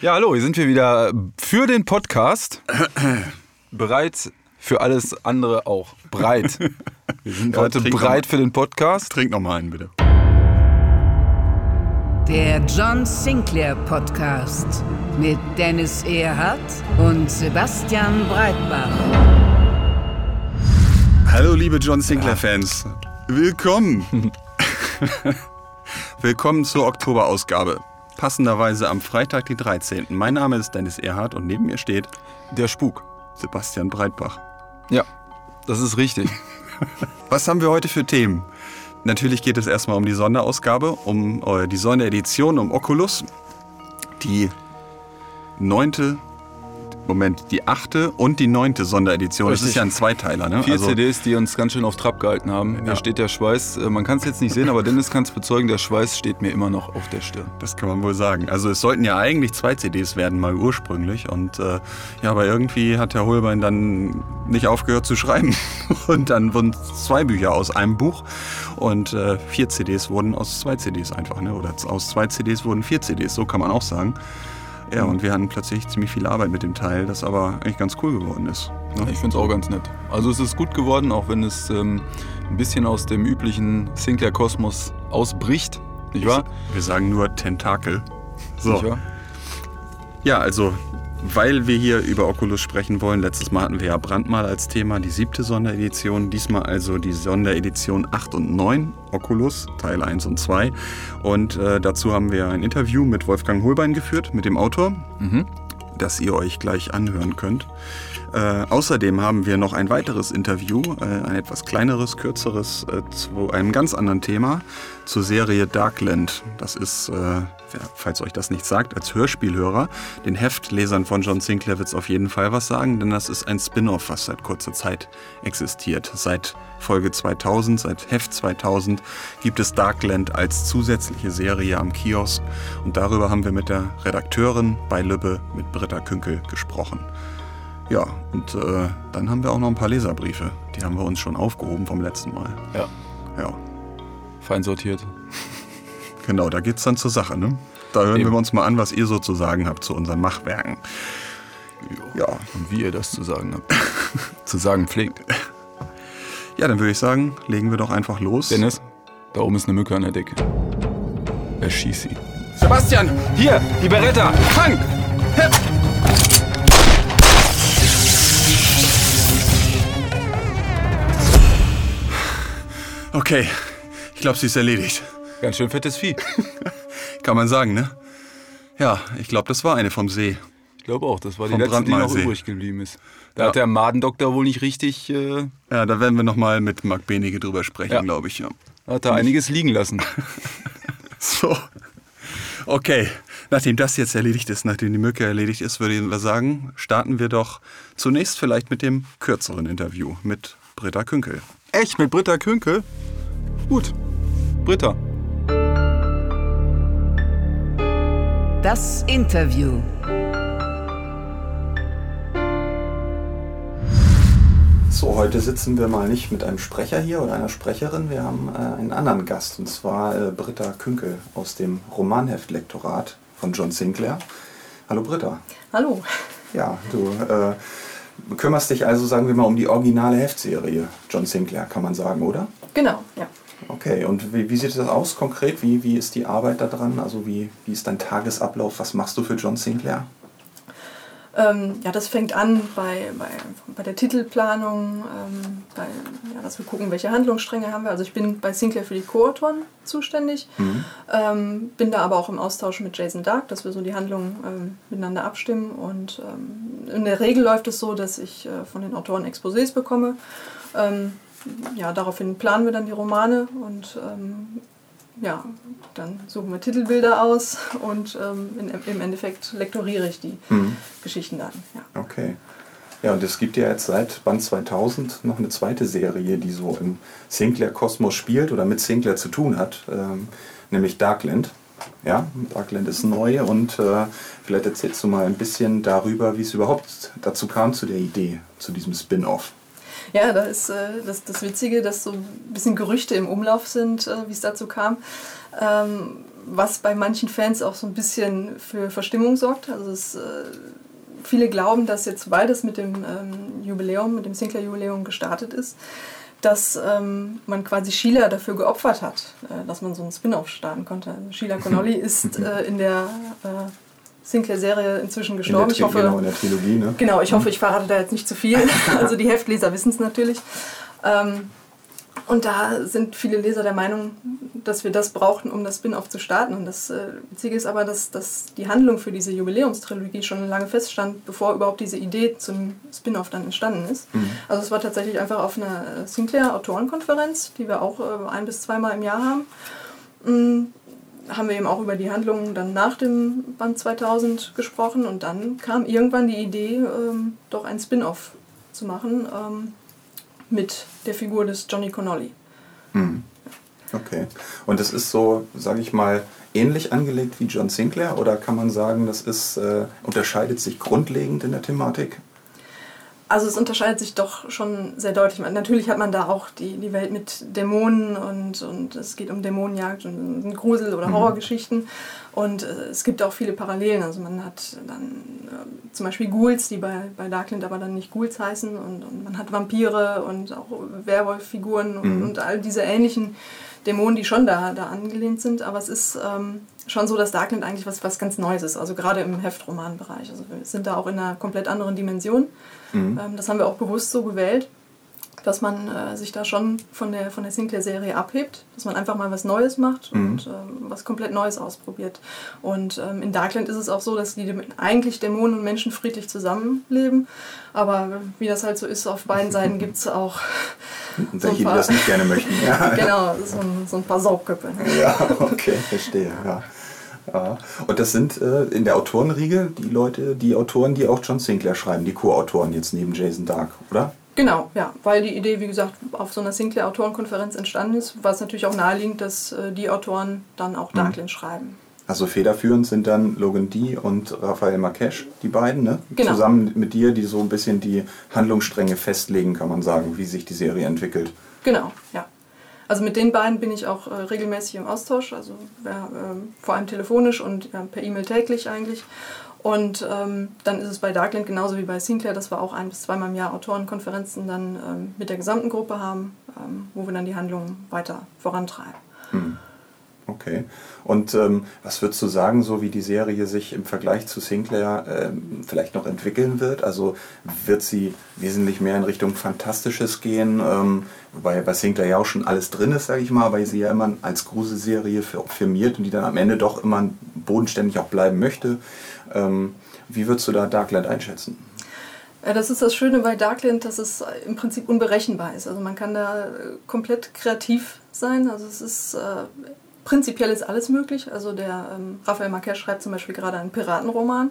Ja, hallo, hier sind wir wieder für den Podcast. Bereit für alles andere auch. Breit. Wir sind heute bereit für den Podcast. Trink noch mal einen, bitte. Der John Sinclair Podcast mit Dennis Erhardt und Sebastian Breitbach. Hallo liebe John Sinclair-Fans. Willkommen. Willkommen zur Oktoberausgabe. Passenderweise am Freitag, den 13. Mein Name ist Dennis Erhardt und neben mir steht der Spuk. Sebastian Breitbach. Ja, das ist richtig. Was haben wir heute für Themen? Natürlich geht es erstmal um die Sonderausgabe, um die Sonderedition, um Oculus. Die 8. und die 9. Sonderedition. Richtig. Das ist ja ein Zweiteiler, ne? 4 CDs, die uns ganz schön auf Trab gehalten haben. Ja. Hier steht der Schweiß. Man kann es jetzt nicht sehen, aber Dennis kann es bezeugen, der Schweiß steht mir immer noch auf der Stirn. Das kann man wohl sagen. Also es sollten ja eigentlich 2 CDs werden, mal ursprünglich. Und aber irgendwie hat Herr Holbein dann nicht aufgehört zu schreiben. Und dann wurden 2 Bücher aus einem Buch. Und 4 CDs wurden aus 2 CDs einfach, ne? Oder aus 2 CDs wurden 4 CDs, so kann man auch sagen. Ja, und wir hatten plötzlich ziemlich viel Arbeit mit dem Teil, das aber eigentlich ganz cool geworden ist. Ne? Ich finde es auch ganz nett. Also es ist gut geworden, auch wenn es ein bisschen aus dem üblichen Sinclair-Kosmos ausbricht, nicht wahr? Wir sagen nur Tentakel. So. Nicht wahr? Ja, also, weil wir hier über Oculus sprechen wollen, letztes Mal hatten wir ja Brandmal als Thema, die 7. Sonderedition, diesmal also die Sonderedition 8 und 9, Oculus, Teil 1 und 2. Und dazu haben wir ein Interview mit Wolfgang Holbein geführt, mit dem Autor, das ihr euch gleich anhören könnt. Außerdem haben wir noch ein weiteres Interview, ein etwas kleineres, kürzeres, zu einem ganz anderen Thema, zur Serie Darkland. Das ist, falls euch das nicht sagt, als Hörspielhörer, den Heftlesern von John Sinclair wird es auf jeden Fall was sagen, denn das ist ein Spin-off, was seit kurzer Zeit existiert. Seit Folge 2000, seit Heft 2000 gibt es Darkland als zusätzliche Serie am Kiosk und darüber haben wir mit der Redakteurin bei Lübbe, mit Britta Künkel, gesprochen. Ja, und dann haben wir auch noch ein paar Leserbriefe. Die haben wir uns schon aufgehoben vom letzten Mal. Ja. Ja. Fein sortiert. Genau, da geht's dann zur Sache, ne? Da hören wir uns mal an, was ihr so zu sagen habt zu unseren Machwerken. Ja. Und wie ihr das zu sagen habt. Zu sagen pflegt. Ja, dann würde ich sagen, legen wir doch einfach los. Dennis, da oben ist eine Mücke an der Decke. Erschieß sie. Sebastian! Hier, die Beretta! Fang! Hep! Okay, ich glaube, sie ist erledigt. Ganz schön fettes Vieh. Kann man sagen, ne? Ja, ich glaube, das war eine vom See. Ich glaube auch, das war die Vom letzte, die noch Brandmalsee. übrig geblieben ist. Da hat der Madendoktor wohl nicht richtig... Ja, da werden wir nochmal mit Marc Benige drüber sprechen, glaube ich. Ja. Hat da einiges liegen lassen. So, okay. Nachdem das jetzt erledigt ist, nachdem die Mücke erledigt ist, würde ich sagen, starten wir doch zunächst vielleicht mit dem kürzeren Interview mit Britta Künkel. Echt? Mit Britta Künkel? Gut. Britta. Das Interview. So, heute sitzen wir mal nicht mit einem Sprecher hier oder einer Sprecherin. Wir haben einen anderen Gast, und zwar Britta Künkel aus dem Romanheftlektorat von John Sinclair. Hallo Britta. Hallo. Ja, du kümmerst dich also, sagen wir mal, um die originale Heftserie John Sinclair, kann man sagen, oder? Genau, ja. Okay, und wie sieht das aus konkret? Wie ist die Arbeit da dran? Also wie ist dein Tagesablauf? Was machst du für John Sinclair? Ja, das fängt an bei der Titelplanung, dass wir gucken, welche Handlungsstränge haben wir. Also ich bin bei Sinclair für die Co-Autoren zuständig, bin da aber auch im Austausch mit Jason Dark, dass wir so die Handlungen miteinander abstimmen. Und in der Regel läuft es so, dass ich von den Autoren Exposés bekomme. Daraufhin planen wir dann die Romane und dann suchen wir Titelbilder aus und im Endeffekt lektoriere ich die Geschichten dann. Ja. Okay. Ja, und es gibt ja jetzt seit Band 2000 noch eine zweite Serie, die so im Sinclair-Kosmos spielt oder mit Sinclair zu tun hat, nämlich Darkland. Ja, Darkland ist neu und vielleicht erzählst du mal ein bisschen darüber, wie es überhaupt dazu kam, zu der Idee, zu diesem Spin-off. Ja, da ist das Witzige, dass so ein bisschen Gerüchte im Umlauf sind, wie es dazu kam. was bei manchen Fans auch so ein bisschen für Verstimmung sorgt. Also viele glauben, dass jetzt, weil das mit dem Jubiläum, mit dem Sinclair-Jubiläum gestartet ist, dass man quasi Sheila dafür geopfert hat, dass man so einen Spin-off starten konnte. Also Sheila Connolly ist in der Sinclair-Serie inzwischen gestorben. Ich hoffe, in der Trilogie, ne? Genau, ich hoffe, ich verrate da jetzt nicht zu viel. Also die Heftleser wissen es natürlich. Und da sind viele Leser der Meinung, dass wir das brauchten, um das Spin-off zu starten. Und das Witzige ist aber, dass die Handlung für diese Jubiläumstrilogie schon lange feststand, bevor überhaupt diese Idee zum Spin-off dann entstanden ist. Also es war tatsächlich einfach auf einer Sinclair-Autorenkonferenz, die wir auch 1- bis 2-mal im Jahr haben. Haben wir eben auch über die Handlungen dann nach dem Band 2000 gesprochen. Und dann kam irgendwann die Idee, doch ein Spin-off zu machen, mit der Figur des Johnny Connolly. Okay. Und das ist so, sage ich mal, ähnlich angelegt wie John Sinclair? Oder kann man sagen, das ist, unterscheidet sich grundlegend in der Thematik? Also es unterscheidet sich doch schon sehr deutlich. Natürlich hat man da auch die Welt mit Dämonen und es geht um Dämonenjagd und Grusel- oder Horrorgeschichten. Und es gibt auch viele Parallelen. Also man hat dann zum Beispiel Ghouls, die bei Darkland aber dann nicht Ghouls heißen. Und man hat Vampire und auch Werwolf-Figuren und all diese ähnlichen Dämonen, die schon da angelehnt sind. Aber es ist schon so, dass Darkland eigentlich was ganz Neues ist. Also gerade im Heftromanbereich. Also wir sind da auch in einer komplett anderen Dimension. Das haben wir auch bewusst so gewählt, dass man sich da schon von der Sinclair-Serie abhebt, dass man einfach mal was Neues macht und was komplett Neues ausprobiert. Und in Darkland ist es auch so, dass eigentlich Dämonen und Menschen friedlich zusammenleben, aber wie das halt so ist, auf beiden Seiten gibt es auch welche, die das nicht gerne möchten. Ja. Genau, so ein paar Saugköpfe. Ja, okay, verstehe. Ja. Ja. Und das sind in der Autorenriege die Autoren, die auch John Sinclair schreiben, die Co-Autoren jetzt neben Jason Dark, oder? Genau, ja, weil die Idee, wie gesagt, auf so einer Sinclair-Autorenkonferenz entstanden ist, war es natürlich auch naheliegend, dass die Autoren dann auch Darkland schreiben. Also federführend sind dann Logan D. und Rafael Marquez, die beiden, ne? Genau. Zusammen mit dir, die so ein bisschen die Handlungsstränge festlegen, kann man sagen, wie sich die Serie entwickelt. Genau, ja. Also mit den beiden bin ich auch regelmäßig im Austausch, also vor allem telefonisch und per E-Mail täglich eigentlich. Und dann ist es bei Darkland genauso wie bei Sinclair, dass wir auch 1- bis 2-mal im Jahr Autorenkonferenzen dann mit der gesamten Gruppe haben, wo wir dann die Handlungen weiter vorantreiben. Okay. Und was würdest du sagen, so wie die Serie sich im Vergleich zu Sinclair vielleicht noch entwickeln wird? Also wird sie wesentlich mehr in Richtung Fantastisches gehen? Wobei bei Sinclair ja auch schon alles drin ist, sage ich mal, weil sie ja immer als Gruselserie firmiert und die dann am Ende doch immer bodenständig auch bleiben möchte. Wie würdest du da Darkland einschätzen? Das ist das Schöne bei Darkland, dass es im Prinzip unberechenbar ist. Also man kann da komplett kreativ sein. Also es ist prinzipiell ist alles möglich. Also der Rafael Marquez schreibt zum Beispiel gerade einen Piratenroman.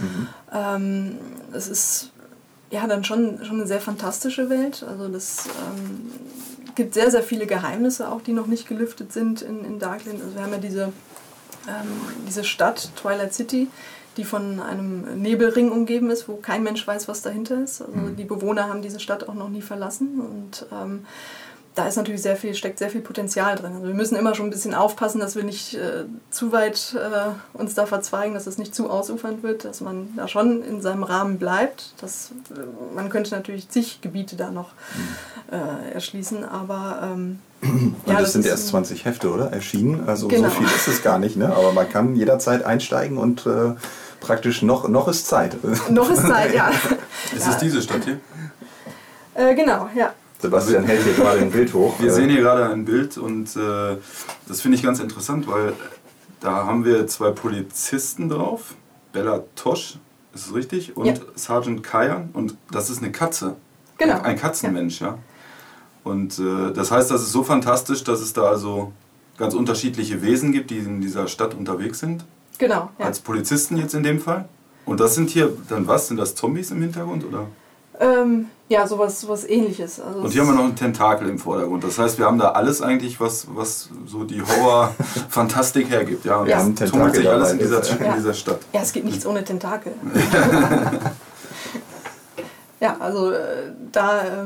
Es ist ja dann schon eine sehr fantastische Welt. Also das gibt sehr, sehr viele Geheimnisse auch, die noch nicht gelüftet sind in Darkland. Also wir haben ja diese Stadt, Twilight City, die von einem Nebelring umgeben ist, wo kein Mensch weiß, was dahinter ist. Also die Bewohner haben diese Stadt auch noch nie verlassen und da ist natürlich steckt sehr viel Potenzial drin. Also wir müssen immer schon ein bisschen aufpassen, dass wir nicht zu weit uns da verzweigen, dass es nicht zu ausufernd wird, dass man da schon in seinem Rahmen bleibt. Man könnte natürlich zig Gebiete da noch erschließen, aber und das sind erst 20 Hefte, oder? Erschienen. Also genau. So viel ist es gar nicht, ne? Aber man kann jederzeit einsteigen und praktisch noch ist Zeit. Noch ist Zeit, ja. Ist es diese Stadt hier? Genau, ja. Sebastian hält hier gerade ein Bild hoch. Wir sehen hier gerade ein Bild und das finde ich ganz interessant, weil da haben wir 2 Polizisten drauf. Bella Tosh, ist es richtig? Und Sergeant Kayan und das ist eine Katze. Genau. Ein Katzenmensch, ja. Und das heißt, das ist so fantastisch, dass es da also ganz unterschiedliche Wesen gibt, die in dieser Stadt unterwegs sind. Genau, ja. Als Polizisten jetzt in dem Fall. Und das sind hier dann was? Sind das Zombies im Hintergrund, oder? Ja, sowas Ähnliches. Also und hier haben wir noch einen Tentakel im Vordergrund. Das heißt, wir haben da alles eigentlich, was so die Horror-Fantastik hergibt. Ja, und ja. das tummelt sich alles in dieser Stadt. Ja, es geht nichts ohne Tentakel. Ja, also da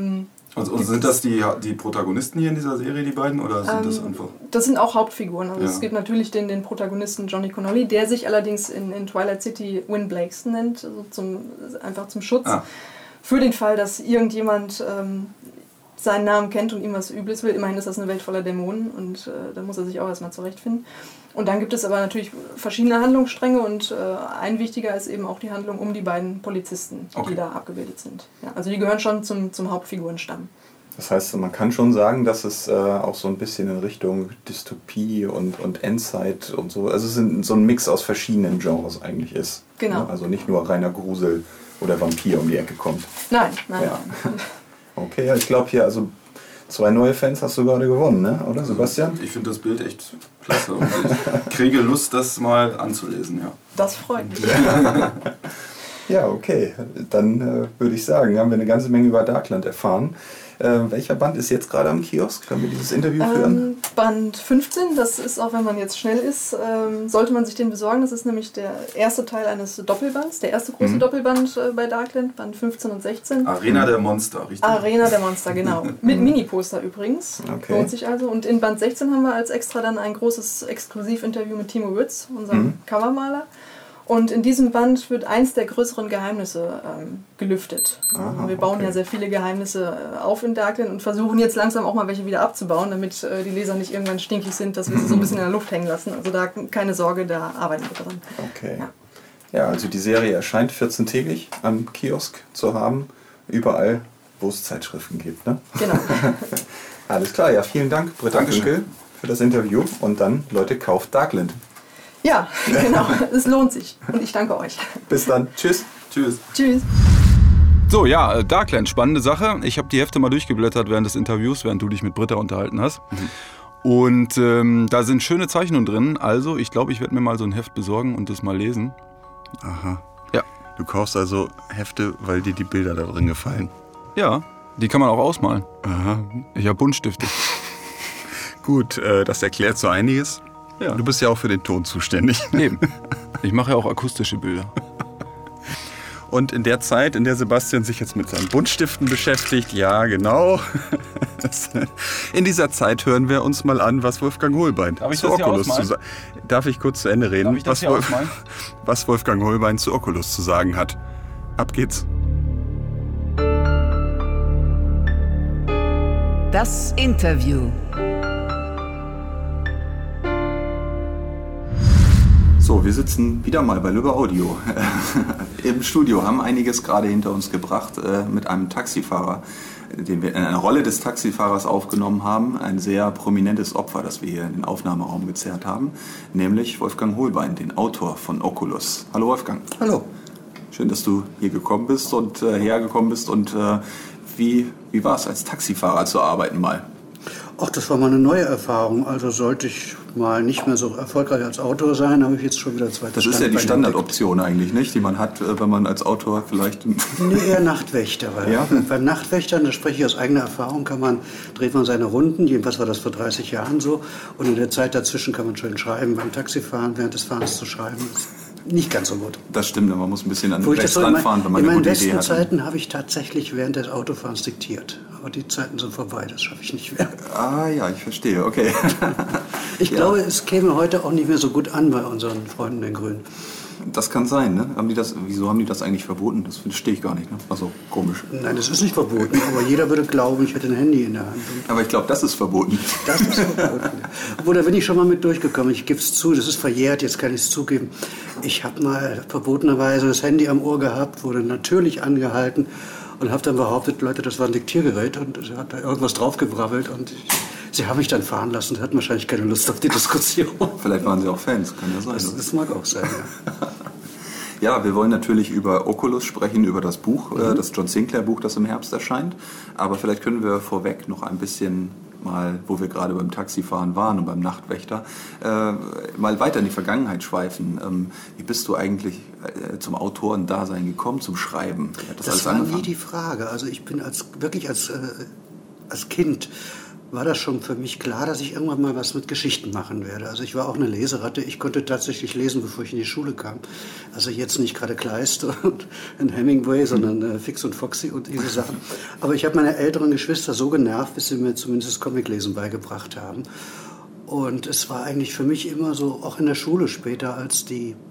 Also sind das die Protagonisten hier in dieser Serie, die beiden, oder sind das einfach? Das sind auch Hauptfiguren. Also es gibt natürlich den Protagonisten Johnny Connolly, der sich allerdings in Twilight City Win Blakeson nennt, also einfach zum Schutz. Für den Fall, dass irgendjemand seinen Namen kennt und ihm was Übles will. Immerhin ist das eine Welt voller Dämonen und da muss er sich auch erstmal zurechtfinden. Und dann gibt es aber natürlich verschiedene Handlungsstränge und ein wichtiger ist eben auch die Handlung um die beiden Polizisten, die da abgebildet sind. Ja, also die gehören schon zum Hauptfigurenstamm. Das heißt, man kann schon sagen, dass es auch so ein bisschen in Richtung Dystopie und Endzeit und so, also es so ein Mix aus verschiedenen Genres eigentlich ist. Genau. Ne? Also nicht nur reiner Grusel oder Vampir um die Ecke kommt. Nein. Okay, ja, ich glaube hier, also 2 neue Fans hast du gerade gewonnen, ne? Oder Sebastian? Ich finde das Bild echt klasse und ich kriege Lust, das mal anzulesen, ja. Das freut mich. Ja, okay. Dann würde ich sagen, haben wir eine ganze Menge über Darkland erfahren. Welcher Band ist jetzt gerade am Kiosk? Können wir dieses Interview führen? Band 15, das ist auch, wenn man jetzt schnell ist, sollte man sich den besorgen. Das ist nämlich der erste Teil eines Doppelbands, der erste große Doppelband bei Darkland, Band 15 und 16. Arena der Monster, richtig? Arena der Monster, genau. Mit Mini-Poster übrigens. Okay. Lohnt sich also. Und in Band 16 haben wir als extra dann ein großes Exklusivinterview mit Timo Wütz, unserem Covermaler. Und in diesem Band wird eins der größeren Geheimnisse gelüftet. Wir bauen ja sehr viele Geheimnisse auf in Darkland und versuchen jetzt langsam auch mal welche wieder abzubauen, damit die Leser nicht irgendwann stinkig sind, dass wir sie so ein bisschen in der Luft hängen lassen. Also da keine Sorge, da arbeiten wir dran. Okay. Ja, also die Serie erscheint 14-tägig am Kiosk zu haben, überall, wo es Zeitschriften gibt. Ne? Genau. Alles klar, ja, vielen Dank, Britta Künkel, für das Interview. Und dann, Leute, kauft Darkland. Ja, genau. Es lohnt sich. Und ich danke euch. Bis dann. Tschüss. Tschüss. Tschüss. So, ja, Darkland, spannende Sache. Ich habe die Hefte mal durchgeblättert während des Interviews, während du dich mit Britta unterhalten hast. Und da sind schöne Zeichnungen drin. Also, ich glaube, ich werde mir mal so ein Heft besorgen und das mal lesen. Aha. Ja. Du kaufst also Hefte, weil dir die Bilder da drin gefallen. Ja, die kann man auch ausmalen. Aha. Ich habe Buntstifte. Gut, das erklärt so einiges. Ja. Du bist ja auch für den Ton zuständig. Eben. Ich mache ja auch akustische Bilder. Und in der Zeit, in der Sebastian sich jetzt mit seinen Buntstiften beschäftigt, ja genau, in dieser Zeit hören wir uns mal an, was Wolfgang Hohlbein zu Oculus zu sagen hat. Darf ich kurz zu Ende reden? Darf ich das hier ausmalen? Was Wolfgang Hohlbein zu Oculus zu sagen hat. Ab geht's. Das Interview. So, wir sitzen wieder mal bei Lübbe Audio im Studio, haben einiges gerade hinter uns gebracht mit einem Taxifahrer, den wir in einer Rolle des Taxifahrers aufgenommen haben. Ein sehr prominentes Opfer, das wir hier in den Aufnahmeraum gezerrt haben, nämlich Wolfgang Hohlbein, den Autor von Oculus. Hallo Wolfgang. Hallo. Schön, dass du hier gekommen bist und hergekommen bist. Und wie war es, als Taxifahrer zu arbeiten mal? Ach, das war mal eine neue Erfahrung. Also sollte ich mal nicht mehr so erfolgreich als Autor sein, habe ich jetzt schon wieder zweites. Das ist ja die Standardoption eigentlich, nicht? Die man hat, wenn man als Autor vielleicht... Nee, eher Nachtwächter. Weil ja? Beim Nachtwächtern, das spreche ich aus eigener Erfahrung, dreht man seine Runden. Jedenfalls war das vor 30 Jahren so. Und in der Zeit dazwischen kann man schön schreiben. Beim Taxifahren, während des Fahrens zu schreiben, ist nicht ganz so gut. Das stimmt, man muss ein bisschen an den rechts ranfahren, wenn man eine eine gute gute Idee hat. In meinen besten Zeiten habe ich tatsächlich während des Autofahrens diktiert. Aber die Zeiten sind vorbei, das schaffe ich nicht mehr. Ah ja, ich verstehe, okay. Ich glaube, es käme heute auch nicht mehr so gut an bei unseren Freunden den Grünen. Das kann sein, ne? Wieso haben die das eigentlich verboten? Das verstehe ich gar nicht, ne? Also komisch. Nein, das ist nicht verboten, aber jeder würde glauben, ich hätte ein Handy in der Hand. Aber ich glaube, das ist verboten. Das ist verboten. Obwohl, da bin ich schon mal mit durchgekommen. Ich gebe es zu, das ist verjährt, jetzt kann ich es zugeben. Ich habe mal verbotenerweise das Handy am Ohr gehabt, wurde natürlich angehalten und habe dann behauptet, Leute, das war ein Diktiergerät und sie hat da irgendwas draufgebrabbelt und sie haben mich dann fahren lassen und hatten wahrscheinlich keine Lust auf die Diskussion. Vielleicht waren sie auch Fans, kann ja sein. Das mag auch sein, ja. Ja, wir wollen natürlich über Oculus sprechen, über das Buch, das John Sinclair Buch, das im Herbst erscheint. Aber vielleicht können wir vorweg noch ein bisschen mal, wo wir gerade beim Taxifahren waren und beim Nachtwächter, mal weiter in die Vergangenheit schweifen. Wie bist du eigentlich zum Autorendasein gekommen, zum Schreiben? Das war nie die Frage. Also ich bin wirklich als Kind war das schon für mich klar, dass ich irgendwann mal was mit Geschichten machen werde. Also ich war auch eine Leseratte. Ich konnte tatsächlich lesen, bevor ich in die Schule kam. Also jetzt nicht gerade Kleist und Hemingway, sondern Fix und Foxy und diese Sachen. Aber ich habe meine älteren Geschwister so genervt, bis sie mir zumindest das Comiclesen beigebracht haben. Und es war eigentlich für mich immer so, auch in der Schule später, als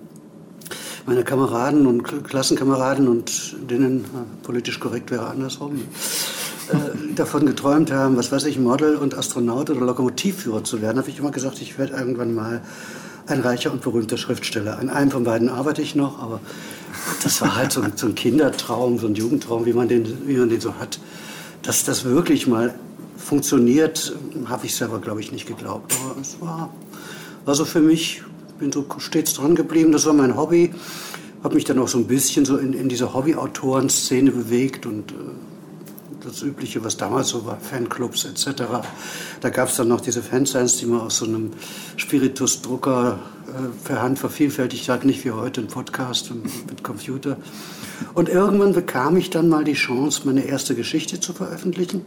meine Kameraden und Klassenkameraden und denen, politisch korrekt wäre andersrum, davon geträumt haben, was weiß ich, Model und Astronaut oder Lokomotivführer zu werden, habe ich immer gesagt, ich werde irgendwann mal ein reicher und berühmter Schriftsteller. An einem von beiden arbeite ich noch, aber das war halt so ein Kindertraum, so ein Jugendtraum, wie man den so hat. Dass das wirklich mal funktioniert, habe ich selber, glaube ich, nicht geglaubt. Aber es war so für mich, bin so stets dran geblieben, das war mein Hobby. Habe mich dann auch so ein bisschen so in diese Hobby-Autoren-Szene bewegt und das Übliche, was damals so war, Fanclubs etc. Da gab es dann noch diese Fansigns, die man aus so einem Spiritus-Drucker per Hand vervielfältigt hat, nicht wie heute ein Podcast mit Computer. Und irgendwann bekam ich dann mal die Chance, meine erste Geschichte zu veröffentlichen.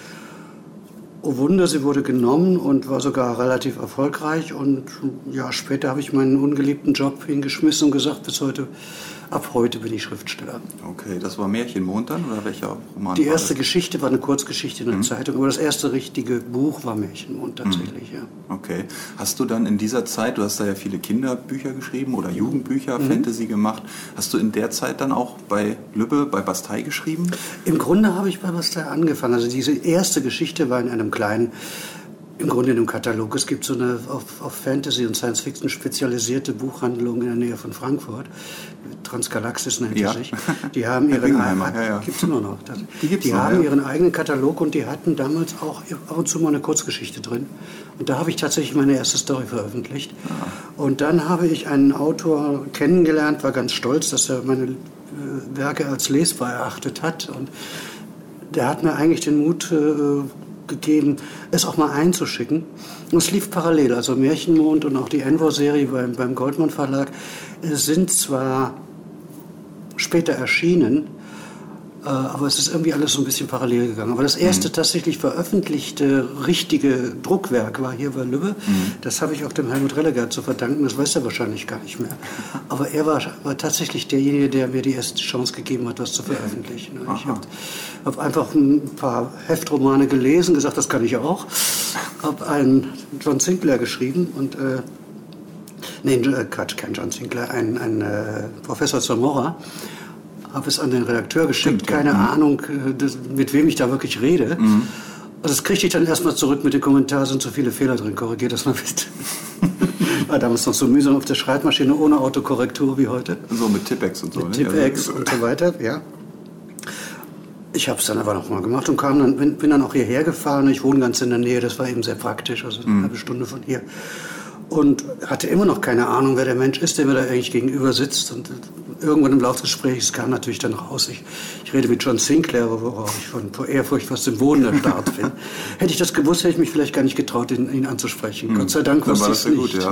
Oh Wunder, sie wurde genommen und war sogar relativ erfolgreich. Und ein Jahr später habe ich meinen ungeliebten Job hingeschmissen und gesagt, ab heute bin ich Schriftsteller. Okay, das war Märchenmond dann oder welcher Roman? Die erste Geschichte war eine Kurzgeschichte in der Zeitung, aber das erste richtige Buch war Märchenmond tatsächlich, ja. Okay. Hast du dann in dieser Zeit, du hast da ja viele Kinderbücher geschrieben oder Jugendbücher, Fantasy gemacht, hast du in der Zeit dann auch bei Lübbe, bei Bastei geschrieben? Im Grunde habe ich bei Bastei angefangen. Also diese erste Geschichte war in einem kleinen, im Grunde in einem Katalog. Es gibt so eine auf Fantasy und Science Fiction spezialisierte Buchhandlung in der Nähe von Frankfurt. Transgalaxis nennt sie sich. Die haben ihren eigenen, gibt's immer noch. Die haben ihren eigenen Katalog und die hatten damals auch ab und zu mal eine Kurzgeschichte drin. Und da habe ich tatsächlich meine erste Story veröffentlicht. Und dann habe ich einen Autor kennengelernt, war ganz stolz, dass er meine Werke als lesbar erachtet hat. Und der hat mir eigentlich den Mut gegeben, es auch mal einzuschicken. Und es lief parallel, also Märchenmond und auch die Envor-Serie beim Goldmann Verlag sind zwar später erschienen, aber es ist irgendwie alles so ein bisschen parallel gegangen. Aber das erste tatsächlich veröffentlichte richtige Druckwerk war hier bei Lübbe. Das habe ich auch dem Helmut Rellegaard zu verdanken, das weiß er wahrscheinlich gar nicht mehr. Aber er war tatsächlich derjenige, der mir die erste Chance gegeben hat, das zu veröffentlichen. Ich habe einfach ein paar Heftromane gelesen, gesagt, das kann ich auch. Habe einen John Sinclair geschrieben und kein John Sinclair, ein Professor Zamora. Habe es an den Redakteur geschickt, keine Ahnung, mit wem ich da wirklich rede. Also das kriegte ich dann erstmal zurück mit dem Kommentar, sind so viele Fehler drin, korrigiert das mal bitte. War damals noch so mühsam auf der Schreibmaschine, ohne Autokorrektur wie heute. So mit Tippex und so. Mit Tippex und so weiter, ja. Ich habe es dann aber noch mal gemacht und bin dann auch hierher gefahren. Ich wohne ganz in der Nähe, das war eben sehr praktisch, also eine halbe Stunde von hier. Und hatte immer noch keine Ahnung, wer der Mensch ist, der mir da eigentlich gegenüber sitzt. Und irgendwann im Laufe des Gesprächs kam natürlich dann raus, ich rede mit John Sinclair, worauf ich vor Ehrfurcht fast im Boden erstarrt bin. Hätte ich das gewusst, hätte ich mich vielleicht gar nicht getraut, ihn anzusprechen. Gott sei Dank wusste ich es nicht. Gut, ja.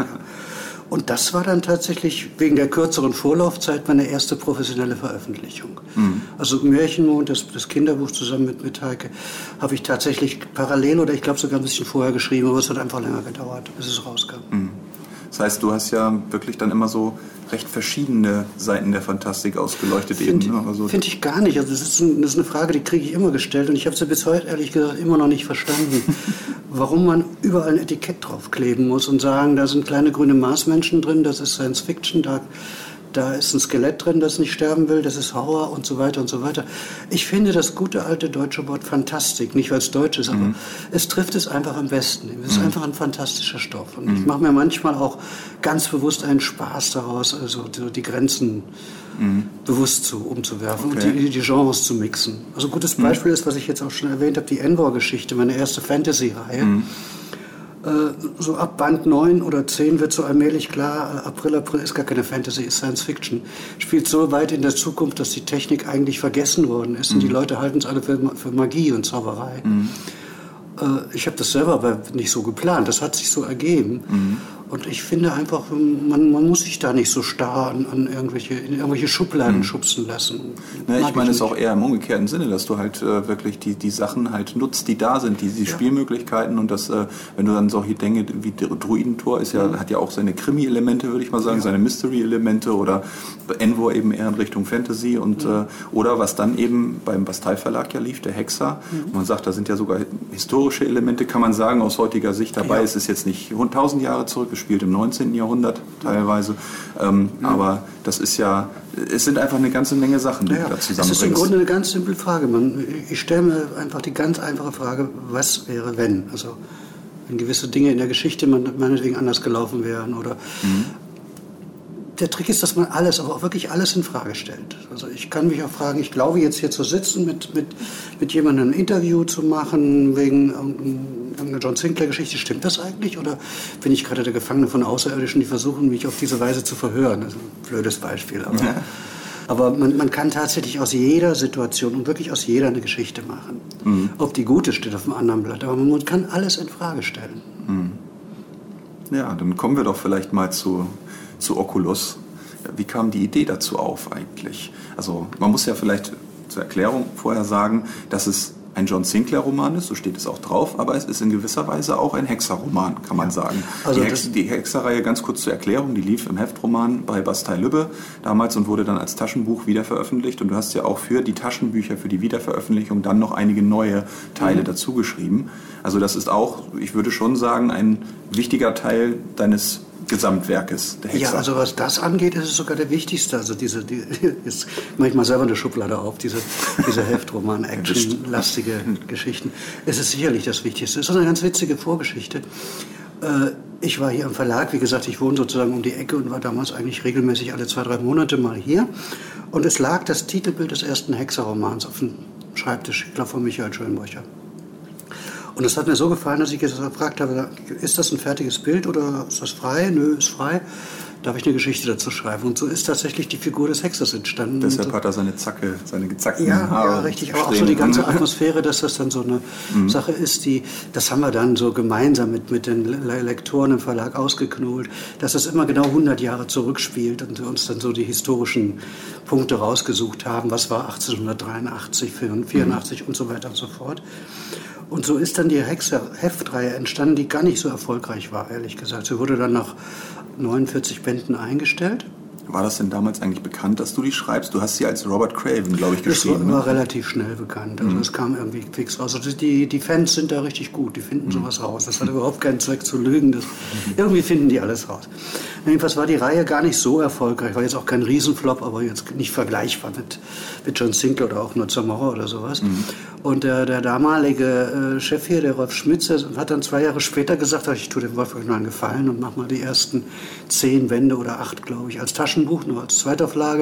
Und das war dann tatsächlich wegen der kürzeren Vorlaufzeit meine erste professionelle Veröffentlichung. Also Märchenmond, das Kinderbuch zusammen mit Heike, habe ich tatsächlich parallel oder ich glaube sogar ein bisschen vorher geschrieben, aber es hat einfach länger gedauert, bis es rauskam. Das heißt, du hast ja wirklich dann immer so recht verschiedene Seiten der Fantastik ausgeleuchtet. Finde ich gar nicht. Also das ist eine Frage, die kriege ich immer gestellt und ich habe sie bis heute ehrlich gesagt immer noch nicht verstanden, warum man überall ein Etikett draufkleben muss und sagen, da sind kleine grüne Marsmenschen drin, das ist Science Fiction, da ist ein Skelett drin, das nicht sterben will, das ist Horror und so weiter und so weiter. Ich finde das gute alte deutsche Wort Fantastik, nicht weil es deutsch ist, aber es trifft es einfach am besten. Es ist einfach ein fantastischer Stoff. Und ich mache mir manchmal auch ganz bewusst einen Spaß daraus, also die Grenzen bewusst umzuwerfen und die Genres zu mixen. Also ein gutes Beispiel ist, was ich jetzt auch schon erwähnt habe, die Envor-Geschichte, meine erste Fantasy-Reihe. So ab Band 9 oder 10 wird so allmählich klar, April ist gar keine Fantasy, ist Science Fiction. Spielt so weit in der Zukunft, dass die Technik eigentlich vergessen worden ist und die Leute halten es alle für Magie und Zauberei. Ich habe das selber aber nicht so geplant, das hat sich so ergeben. Und ich finde einfach, man muss sich da nicht so starr in irgendwelche Schubladen schubsen lassen. Ne, ich meine es auch eher im umgekehrten Sinne, dass du halt wirklich die Sachen halt nutzt, die da sind, die Spielmöglichkeiten und das, wenn du dann solche Dinge wie Druidentor hat ja auch seine Krimi-Elemente, würde ich mal sagen, seine Mystery-Elemente oder Envor eben eher in Richtung Fantasy und oder was dann eben beim Bastei-Verlag ja lief, der Hexer. Man sagt, da sind ja sogar historische Elemente, kann man sagen, aus heutiger Sicht dabei. Ja. Es ist jetzt nicht 1000 Jahre zurück, gespielt im 19. Jahrhundert teilweise. Aber das ist ja, es sind einfach eine ganze Menge Sachen, die du da zusammenbringst. Das ist im Grunde eine ganz simple Frage. Ich stelle mir einfach die ganz einfache Frage, was wäre, wenn? Also wenn gewisse Dinge in der Geschichte meinetwegen anders gelaufen wären oder... Der Trick ist, dass man alles, aber auch wirklich alles in Frage stellt. Also ich kann mich auch fragen, ich glaube jetzt hier zu sitzen, mit jemandem ein Interview zu machen, wegen irgendeiner John Sinclair-Geschichte, stimmt das eigentlich? Oder bin ich gerade der Gefangene von Außerirdischen, die versuchen, mich auf diese Weise zu verhören? Das ist ein blödes Beispiel. Aber man kann tatsächlich aus jeder Situation und wirklich aus jeder eine Geschichte machen. Ob die gute steht auf dem anderen Blatt, aber man kann alles in Frage stellen. Ja, dann kommen wir doch vielleicht mal zu Oculus. Wie kam die Idee dazu auf eigentlich? Also man muss ja vielleicht zur Erklärung vorher sagen, dass es ein John Sinclair-Roman ist, so steht es auch drauf, aber es ist in gewisser Weise auch ein Hexer-Roman, kann man sagen. Also die Hexerreihe, ganz kurz zur Erklärung, die lief im Heftroman bei Bastei-Lübbe damals und wurde dann als Taschenbuch wiederveröffentlicht. Und du hast ja auch für die Taschenbücher, für die Wiederveröffentlichung dann noch einige neue Teile dazu geschrieben. Also das ist auch, ich würde schon sagen, ein wichtiger Teil Gesamtwerkes der Hexer. Ja, also was das angeht, ist es sogar der wichtigste. Also jetzt mache ich mal selber eine Schublade auf, diese Heftroman-Action-lastige Geschichten. Es ist sicherlich das Wichtigste. Es ist eine ganz witzige Vorgeschichte. Ich war hier am Verlag, wie gesagt, ich wohne sozusagen um die Ecke und war damals eigentlich regelmäßig alle 2-3 Monate mal hier. Und es lag das Titelbild des ersten Hexer-Romans auf dem Schreibtisch, ich glaube von Michael Schönbrücher. Und es hat mir so gefallen, dass ich gefragt habe, ist das ein fertiges Bild oder ist das frei? Nö, ist frei. Darf ich eine Geschichte dazu schreiben? Und so ist tatsächlich die Figur des Hexers entstanden. Deshalb hat er seine gezackten Haare. Ja, richtig. Aber auch so die ganze Atmosphäre, dass das dann so eine Sache ist, das haben wir dann so gemeinsam mit den Lektoren im Verlag ausgeknobelt, dass das immer genau 100 Jahre zurückspielt und wir uns dann so die historischen Punkte rausgesucht haben. Was war 1883, 84 und so weiter und so fort. Und so ist dann die Hexer-Heftreihe entstanden, die gar nicht so erfolgreich war, ehrlich gesagt. Sie wurde dann nach 49 Bänden eingestellt. War das denn damals eigentlich bekannt, dass du die schreibst? Du hast sie als Robert Craven, glaube ich, geschrieben. Das war relativ schnell bekannt. Also es kam irgendwie fix raus. Also die Fans sind da richtig gut. Die finden sowas raus. Das hat überhaupt keinen Zweck zu lügen. Irgendwie finden die alles raus. Jedenfalls war die Reihe gar nicht so erfolgreich. War jetzt auch kein Riesenflop, aber jetzt nicht vergleichbar mit John Sinclair oder auch nur Zamora oder sowas. Und der damalige Chef hier, der Rolf Schmitz, hat dann 2 Jahre später gesagt, ich tue dem Wolfgang nur einen Gefallen und mach mal die ersten 10 Bände oder 8, glaube ich, als Taschenbuch, nur als Zweitauflage.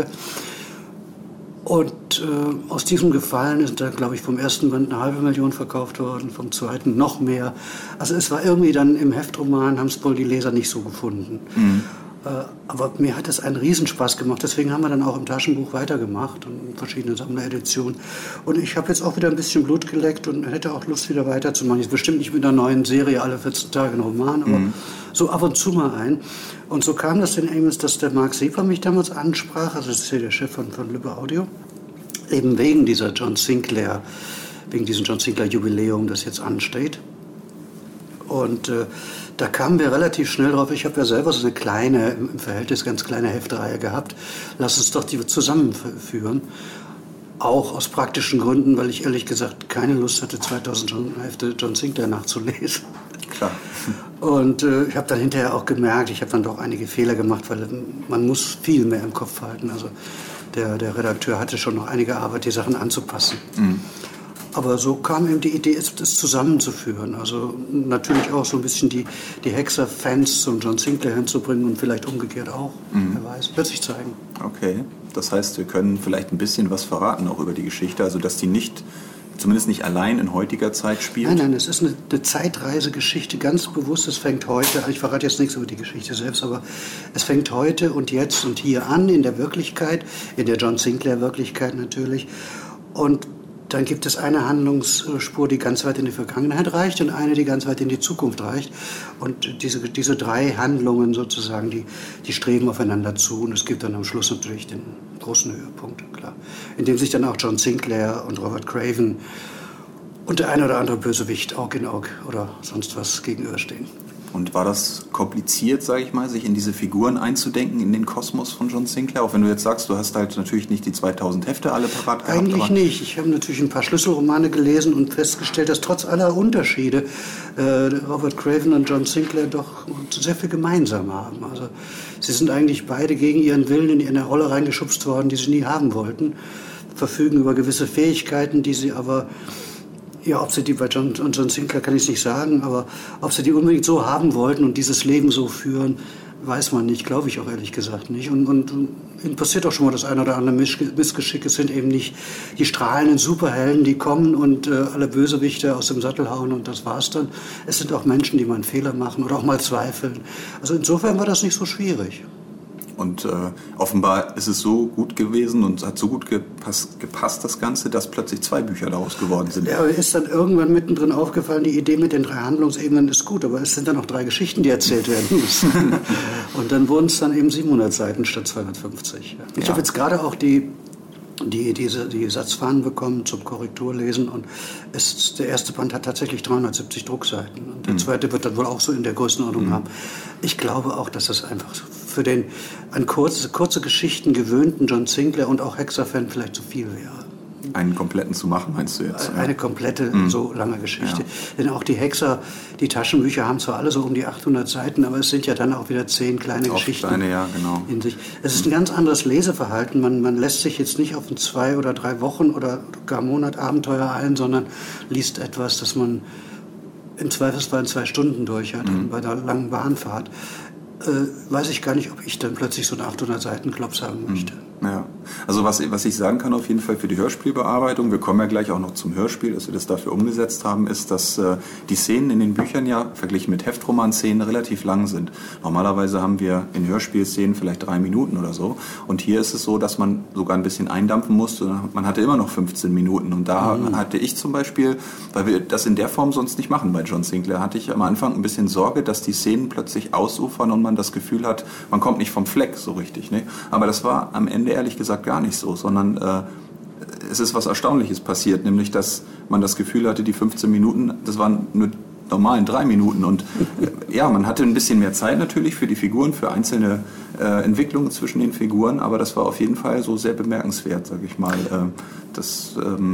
Und aus diesem Gefallen ist da, glaube ich, vom ersten Band 500.000 verkauft worden, vom zweiten noch mehr. Also es war irgendwie dann im Heftroman, haben es wohl die Leser nicht so gefunden. Aber mir hat das einen Riesenspaß gemacht. Deswegen haben wir dann auch im Taschenbuch weitergemacht und in verschiedenen Sammlereditionen. Und ich habe jetzt auch wieder ein bisschen Blut geleckt und hätte auch Lust, wieder weiterzumachen. Jetzt bestimmt nicht mit einer neuen Serie alle 14 Tage ein Roman, aber so ab und zu mal ein. Und so kam das denn eben, dass der Marc Siefer mich damals ansprach, also das ist ja der Chef von Lübbe Audio, eben wegen diesem John Sinclair Jubiläum, das jetzt ansteht. Und da kamen wir relativ schnell drauf. Ich habe ja selber so eine kleine, im Verhältnis ganz kleine Heftreihe gehabt. Lass uns doch die zusammenführen. Auch aus praktischen Gründen, weil ich ehrlich gesagt keine Lust hatte, 2000 Hefte John Sinclair nachzulesen. Klar. Und ich habe dann hinterher auch gemerkt, ich habe dann doch einige Fehler gemacht, weil man muss viel mehr im Kopf halten. Also der Redakteur hatte schon noch einige Arbeit, die Sachen anzupassen. Aber so kam ihm die Idee, es zusammenzuführen. Also natürlich auch so ein bisschen die Hexer-Fans zum John Sinclair hinzubringen und vielleicht umgekehrt auch. Wer weiß, wird sich zeigen. Okay, das heißt, wir können vielleicht ein bisschen was verraten auch über die Geschichte, also dass die zumindest nicht allein in heutiger Zeit spielt. Nein, es ist eine Zeitreisegeschichte, ganz bewusst. Es fängt heute, ich verrate jetzt nichts über die Geschichte selbst, aber es fängt heute und jetzt und hier an, in der Wirklichkeit, in der John Sinclair-Wirklichkeit natürlich. Und dann gibt es eine Handlungsspur, die ganz weit in die Vergangenheit reicht und eine, die ganz weit in die Zukunft reicht. Und diese 3 Handlungen sozusagen, die streben aufeinander zu. Und es gibt dann am Schluss natürlich den großen Höhepunkt, klar, in dem sich dann auch John Sinclair und Robert Craven und der eine oder andere Bösewicht Aug in Aug oder sonst was gegenüberstehen. Und war das kompliziert, sage ich mal, sich in diese Figuren einzudenken, in den Kosmos von John Sinclair? Auch wenn du jetzt sagst, du hast halt natürlich nicht die 2000 Hefte alle parat gehabt. Eigentlich nicht. Ich habe natürlich ein paar Schlüsselromane gelesen und festgestellt, dass trotz aller Unterschiede Robert Craven und John Sinclair doch sehr viel gemeinsam haben. Also sie sind eigentlich beide gegen ihren Willen in eine Rolle reingeschubst worden, die sie nie haben wollten, verfügen über gewisse Fähigkeiten, die sie aber... Ja, ob sie die bei John Sinclair kann ich es nicht sagen, aber ob sie die unbedingt so haben wollten und dieses Leben so führen, weiß man nicht, glaube ich auch ehrlich gesagt nicht. Und ihnen passiert auch schon mal das ein oder andere Missgeschick. Es sind eben nicht die strahlenden Superhelden, die kommen und alle Bösewichte aus dem Sattel hauen und das war's dann. Es sind auch Menschen, die mal einen Fehler machen oder auch mal zweifeln. Also insofern war das nicht so schwierig. Und offenbar ist es so gut gewesen und hat so gut gepasst, das Ganze, dass plötzlich 2 Bücher daraus geworden sind. Ja, aber ist dann irgendwann mittendrin aufgefallen, die Idee mit den 3 Handlungsebenen ist gut, aber es sind dann noch 3 Geschichten, die erzählt werden müssen. Und dann wurden es dann eben 700 Seiten statt 250. Ja. Ich habe jetzt gerade auch die Satzfahnen bekommen zum Korrekturlesen und der erste Band hat tatsächlich 370 Druckseiten und der zweite wird dann wohl auch so in der Größenordnung haben. Ich glaube auch, dass das einfach für den an kurze Geschichten gewöhnten John Sinclair und auch Hexer-Fan vielleicht zu viel wäre. Einen kompletten zu machen, meinst du jetzt? Eine komplette, so lange Geschichte. Ja. Denn auch die Hexer, die Taschenbücher haben zwar alle so um die 800 Seiten, aber es sind ja dann auch wieder 10 kleine Geschichten genau. in sich. Es ist ein ganz anderes Leseverhalten. Man lässt sich jetzt nicht auf ein 2 oder 3 Wochen oder gar Monat Abenteuer ein, sondern liest etwas, das man im Zweifelsfall in 2 Stunden durch hat bei der langen Bahnfahrt. Weiß ich gar nicht, ob ich dann plötzlich so einen 800-Seiten-Klops haben möchte. Ja, also was ich sagen kann auf jeden Fall für die Hörspielbearbeitung, wir kommen ja gleich auch noch zum Hörspiel, dass wir das dafür umgesetzt haben, ist, dass die Szenen in den Büchern ja verglichen mit Heftroman-Szenen relativ lang sind. Normalerweise haben wir in Hörspielszenen vielleicht 3 Minuten oder so und hier ist es so, dass man sogar ein bisschen eindampfen musste. Man hatte immer noch 15 Minuten und da hatte ich zum Beispiel, weil wir das in der Form sonst nicht machen bei John Sinclair, hatte ich am Anfang ein bisschen Sorge, dass die Szenen plötzlich ausufern und man das Gefühl hat, man kommt nicht vom Fleck so richtig. Ne? Aber das war am Ende ehrlich gesagt gar nicht so, sondern es ist was Erstaunliches passiert, nämlich dass man das Gefühl hatte, die 15 Minuten, das waren nur normalen 3 Minuten und ja, man hatte ein bisschen mehr Zeit natürlich für die Figuren, für einzelne Entwicklungen zwischen den Figuren, aber das war auf jeden Fall so sehr bemerkenswert, sage ich mal, dass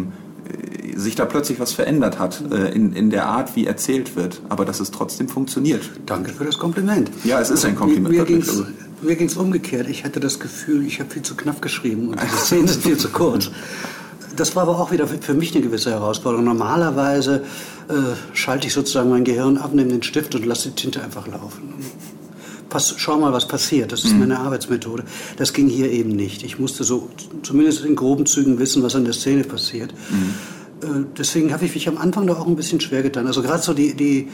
sich da plötzlich was verändert hat in der Art, wie erzählt wird, aber dass es trotzdem funktioniert. Danke für das Kompliment. Ja, es ist ein Kompliment. Mir ging es umgekehrt. Ich hatte das Gefühl, ich habe viel zu knapp geschrieben und diese Szenen sind viel zu kurz. Das war aber auch wieder für mich eine gewisse Herausforderung. Normalerweise schalte ich sozusagen mein Gehirn ab, nehme den Stift und lasse die Tinte einfach laufen. Schau mal, was passiert. Das ist meine Arbeitsmethode. Das ging hier eben nicht. Ich musste so zumindest in groben Zügen wissen, was an der Szene passiert. Deswegen habe ich mich am Anfang da auch ein bisschen schwer getan. Also gerade so die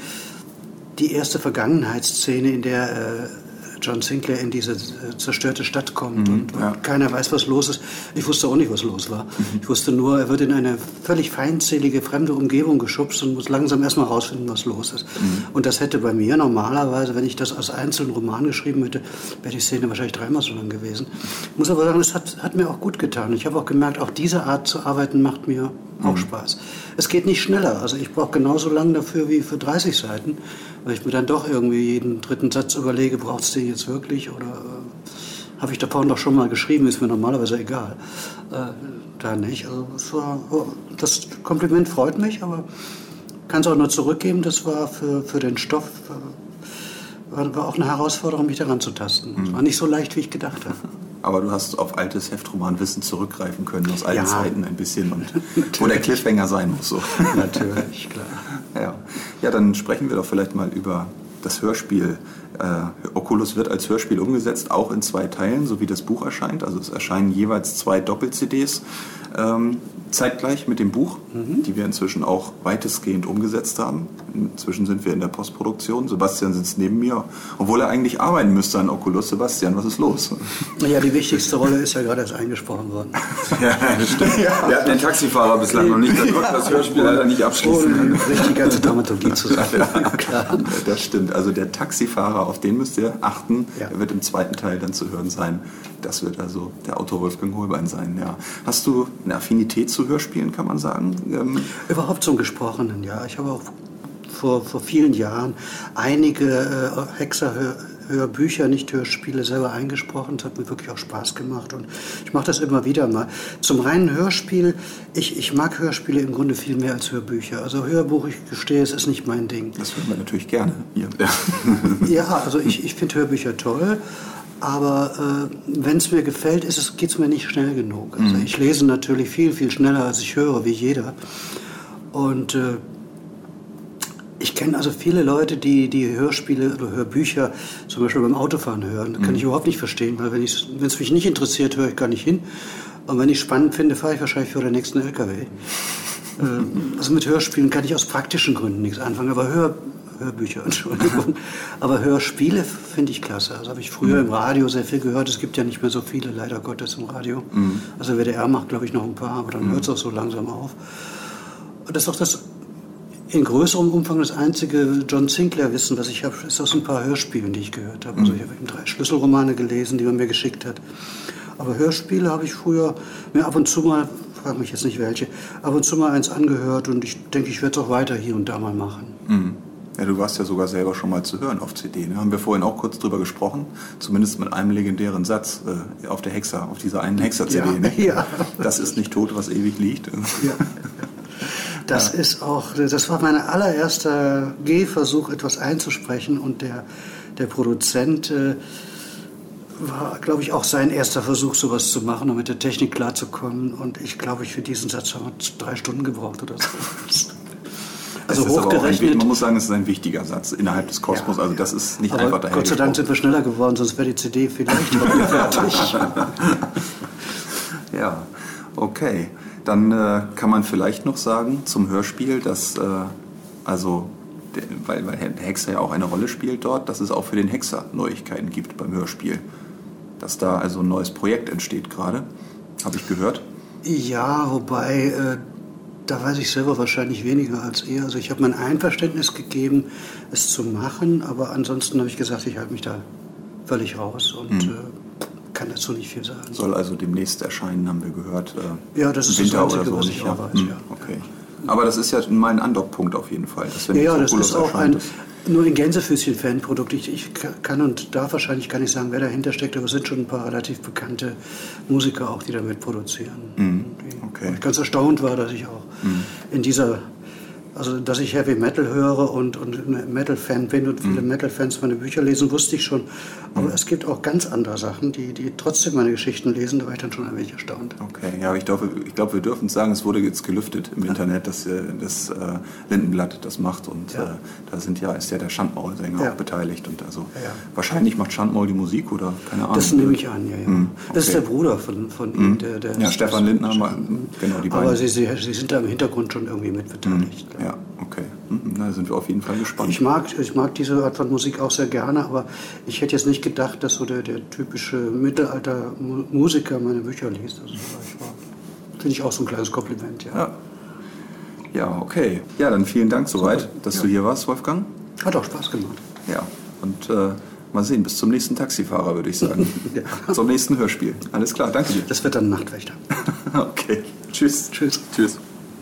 erste Vergangenheitsszene, in der John Sinclair in diese zerstörte Stadt kommt und keiner weiß, was los ist. Ich wusste auch nicht, was los war. Ich wusste nur, er wird in eine völlig feindselige, fremde Umgebung geschubst und muss langsam erstmal rausfinden, was los ist. Und das hätte bei mir normalerweise, wenn ich das als einzelnen Roman geschrieben hätte, wäre die Szene wahrscheinlich 3-mal so lang gewesen. Ich muss aber sagen, es hat mir auch gut getan. Ich habe auch gemerkt, auch diese Art zu arbeiten macht mir auch Spaß. Es geht nicht schneller. Also ich brauche genauso lang dafür wie für 30 Seiten, weil ich mir dann doch irgendwie jeden 3. Satz überlege, braucht es den jetzt wirklich oder habe ich da vorhin doch schon mal geschrieben, ist mir normalerweise egal. Da nicht. Also das Kompliment freut mich, aber kann es auch nur zurückgeben. Das war für den Stoff war auch eine Herausforderung, mich daran zu tasten. Es war nicht so leicht, wie ich gedacht habe. Aber du hast auf altes Heftromanwissen zurückgreifen können, aus alten Zeiten ein bisschen, und wo der Cliffhanger sein muss. So. Natürlich, klar. Ja, dann sprechen wir doch vielleicht mal über das Hörspiel. Oculus wird als Hörspiel umgesetzt, auch in 2 Teilen, so wie das Buch erscheint. Also es erscheinen jeweils 2 Doppel-CDs zeitgleich mit dem Buch. die wir inzwischen auch weitestgehend umgesetzt haben. Inzwischen sind wir in der Postproduktion. Sebastian sitzt neben mir, obwohl er eigentlich arbeiten müsste an Oculus. Sebastian, was ist los? Ja, die wichtigste Rolle ist ja gerade erst eingesprochen worden. Ja, stimmt. Wir hatten den Taxifahrer bislang noch nicht, der konnte das Hörspiel leider nicht abschließen. Ohne richtig ganze Dramaturgie zu sagen. Klar. Das stimmt. Also der Taxifahrer, auf den müsst ihr achten. Ja. Er wird im zweiten Teil dann zu hören sein. Das wird also der Autor Wolfgang Holbein sein. Ja. Hast du eine Affinität zu Hörspielen, kann man sagen? Überhaupt zum Gesprochenen, ja. Ich habe auch vor vielen Jahren einige Hexer-Hörbücher, nicht Hörspiele, selber eingesprochen. Das hat mir wirklich auch Spaß gemacht und ich mache das immer wieder mal. Zum reinen Hörspiel, ich mag Hörspiele im Grunde viel mehr als Hörbücher. Also Hörbuch, ich gestehe, es ist nicht mein Ding. Das hören wir natürlich gerne hier. Ja, also ich finde Hörbücher toll. Aber wenn es mir gefällt, geht es mir nicht schnell genug. Also ich lese natürlich viel, viel schneller, als ich höre, wie jeder. Und ich kenne also viele Leute, die Hörspiele oder Hörbücher zum Beispiel beim Autofahren hören. Das kann ich überhaupt nicht verstehen, weil wenn es mich nicht interessiert, höre ich gar nicht hin. Und wenn ich es spannend finde, fahre ich wahrscheinlich für den nächsten LKW. Also mit Hörspielen kann ich aus praktischen Gründen nichts anfangen, aber Hörbücher, Entschuldigung. Aber Hörspiele finde ich klasse. Also habe ich früher im Radio sehr viel gehört. Es gibt ja nicht mehr so viele, leider Gottes, im Radio. Also WDR macht, glaube ich, noch ein paar, aber dann hört es auch so langsam auf. Und das ist auch das in größerem Umfang das einzige John Sinclair-Wissen, was ich habe, ist aus ein paar Hörspielen, die ich gehört habe. Also ich habe eben 3 Schlüsselromane gelesen, die man mir geschickt hat. Aber Hörspiele habe ich früher mir ab und zu mal, frage mich jetzt nicht welche, ab und zu mal eins angehört und ich denke, ich werde es auch weiter hier und da mal machen. Ja, du warst ja sogar selber schon mal zu hören auf CD. Ne? Haben wir vorhin auch kurz drüber gesprochen, zumindest mit einem legendären Satz auf dieser einen Hexer-CD. Ja, ne? ja. Das ist nicht tot, was ewig liegt. Ja. Das war mein allererster Gehversuch, etwas einzusprechen und der Produzent war, glaube ich, auch sein erster Versuch, sowas zu machen, um mit der Technik klarzukommen. Und ich glaube, für diesen Satz haben wir 3 Stunden gebraucht oder so. Also hochgerechnet. Man muss sagen, es ist ein wichtiger Satz innerhalb des Kosmos. Ja, also das ist nicht einfach daher. Gott sei Dank sind wir schneller geworden, sonst wäre die CD vielleicht fertig. Ja, okay. Dann kann man vielleicht noch sagen zum Hörspiel, dass weil der Hexer ja auch eine Rolle spielt dort, dass es auch für den Hexer Neuigkeiten gibt beim Hörspiel. Dass da also ein neues Projekt entsteht gerade, habe ich gehört. Ja, wobei da weiß ich selber wahrscheinlich weniger als er. Also ich habe mein Einverständnis gegeben, es zu machen, aber ansonsten habe ich gesagt, ich halte mich da völlig raus und kann dazu nicht viel sagen. Soll also demnächst erscheinen, haben wir gehört. Ja, das ist Winter das Einzige, oder so, was ich auch weiß. Ja. Okay. Aber das ist ja mal ein Andockpunkt auf jeden Fall. Dass, ja, das ist auch nur ein Gänsefüßchen-Fanprodukt. Ich kann und darf wahrscheinlich gar nicht sagen, wer dahinter steckt, aber es sind schon ein paar relativ bekannte Musiker auch, die damit produzieren. Okay. Und ich ganz erstaunt war, dass ich auch in dieser, also dass ich Heavy Metal höre und Metal-Fan bin und viele Metal-Fans meine Bücher lesen, wusste ich schon. Aber es gibt auch ganz andere Sachen, die trotzdem meine Geschichten lesen, da war ich dann schon ein wenig erstaunt. Okay, ja, aber ich glaube, wir dürfen sagen, es wurde jetzt gelüftet im Internet, dass das Lindenblatt das macht und da ist ja der Schandmaul-Sänger auch beteiligt und also wahrscheinlich macht Schandmaul die Musik oder keine Ahnung. Das nehme ich an, ja. Okay. Das ist der Bruder von ihm, der Stefan Lindner, genau, die beiden. Aber sie sind da im Hintergrund schon irgendwie mit beteiligt. Ja, okay. Da sind wir auf jeden Fall gespannt. Ich mag diese Art von Musik auch sehr gerne, aber ich hätte jetzt nicht gedacht, dass so der typische Mittelalter-Musiker meine Bücher liest. Also finde ich auch so ein kleines Kompliment, Ja, okay. Ja, dann vielen Dank soweit, dass du hier warst, Wolfgang. Hat auch Spaß gemacht. Ja, und mal sehen, bis zum nächsten Taxifahrer, würde ich sagen. Zum nächsten Hörspiel. Alles klar, danke dir. Das wird dann Nachtwächter. Okay, tschüss. Tschüss. Tschüss.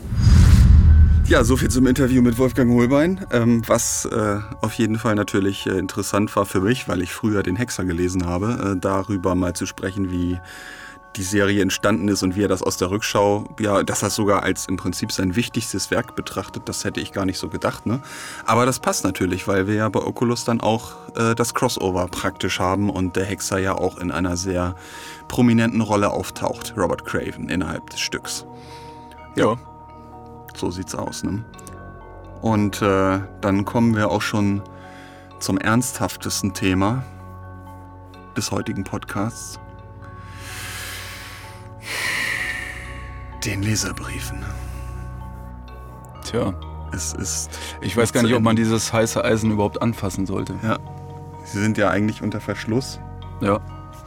Ja, soviel zum Interview mit Wolfgang Holbein, was auf jeden Fall natürlich interessant war für mich, weil ich früher den Hexer gelesen habe, darüber mal zu sprechen, wie die Serie entstanden ist und wie er das aus der Rückschau, ja, dass er sogar als im Prinzip sein wichtigstes Werk betrachtet, das hätte ich gar nicht so gedacht, ne? Aber das passt natürlich, weil wir ja bei Oculus dann auch das Crossover praktisch haben und der Hexer ja auch in einer sehr prominenten Rolle auftaucht, Robert Craven, innerhalb des Stücks. Ja. So sieht's aus, ne? Und dann kommen wir auch schon zum ernsthaftesten Thema des heutigen Podcasts. Den Leserbriefen. Tja, Es ist. ich weiß gar nicht, ob man dieses heiße Eisen überhaupt anfassen sollte. Ja. Sie sind ja eigentlich unter Verschluss, Ja.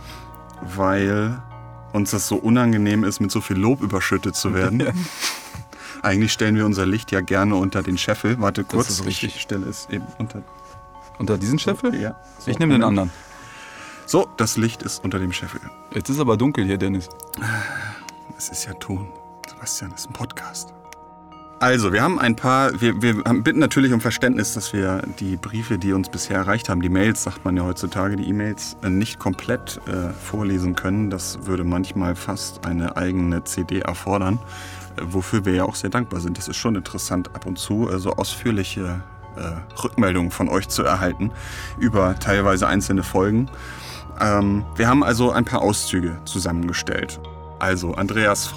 weil uns das so unangenehm ist, mit so viel Lob überschüttet zu werden. Eigentlich stellen wir unser Licht ja gerne unter den Scheffel. Warte kurz, ist richtig. ich stelle es eben unter. Unter diesen Scheffel? Ja. So, Ich nehme den Moment. anderen. So, das Licht ist unter dem Scheffel. Jetzt ist aber dunkel hier, Dennis. Es ist ja Ton. Sebastian, ist ein Podcast. Also, wir haben ein paar, wir bitten natürlich um Verständnis, dass wir die Briefe, die uns bisher erreicht haben, die Mails, sagt man ja heutzutage, die E-Mails nicht komplett vorlesen können. Das würde manchmal fast eine eigene CD erfordern, wofür wir ja auch sehr dankbar sind. Das ist schon interessant, ab und zu so ausführliche Rückmeldungen von euch zu erhalten über teilweise einzelne Folgen. Wir haben also ein paar Auszüge zusammengestellt. Also, Andreas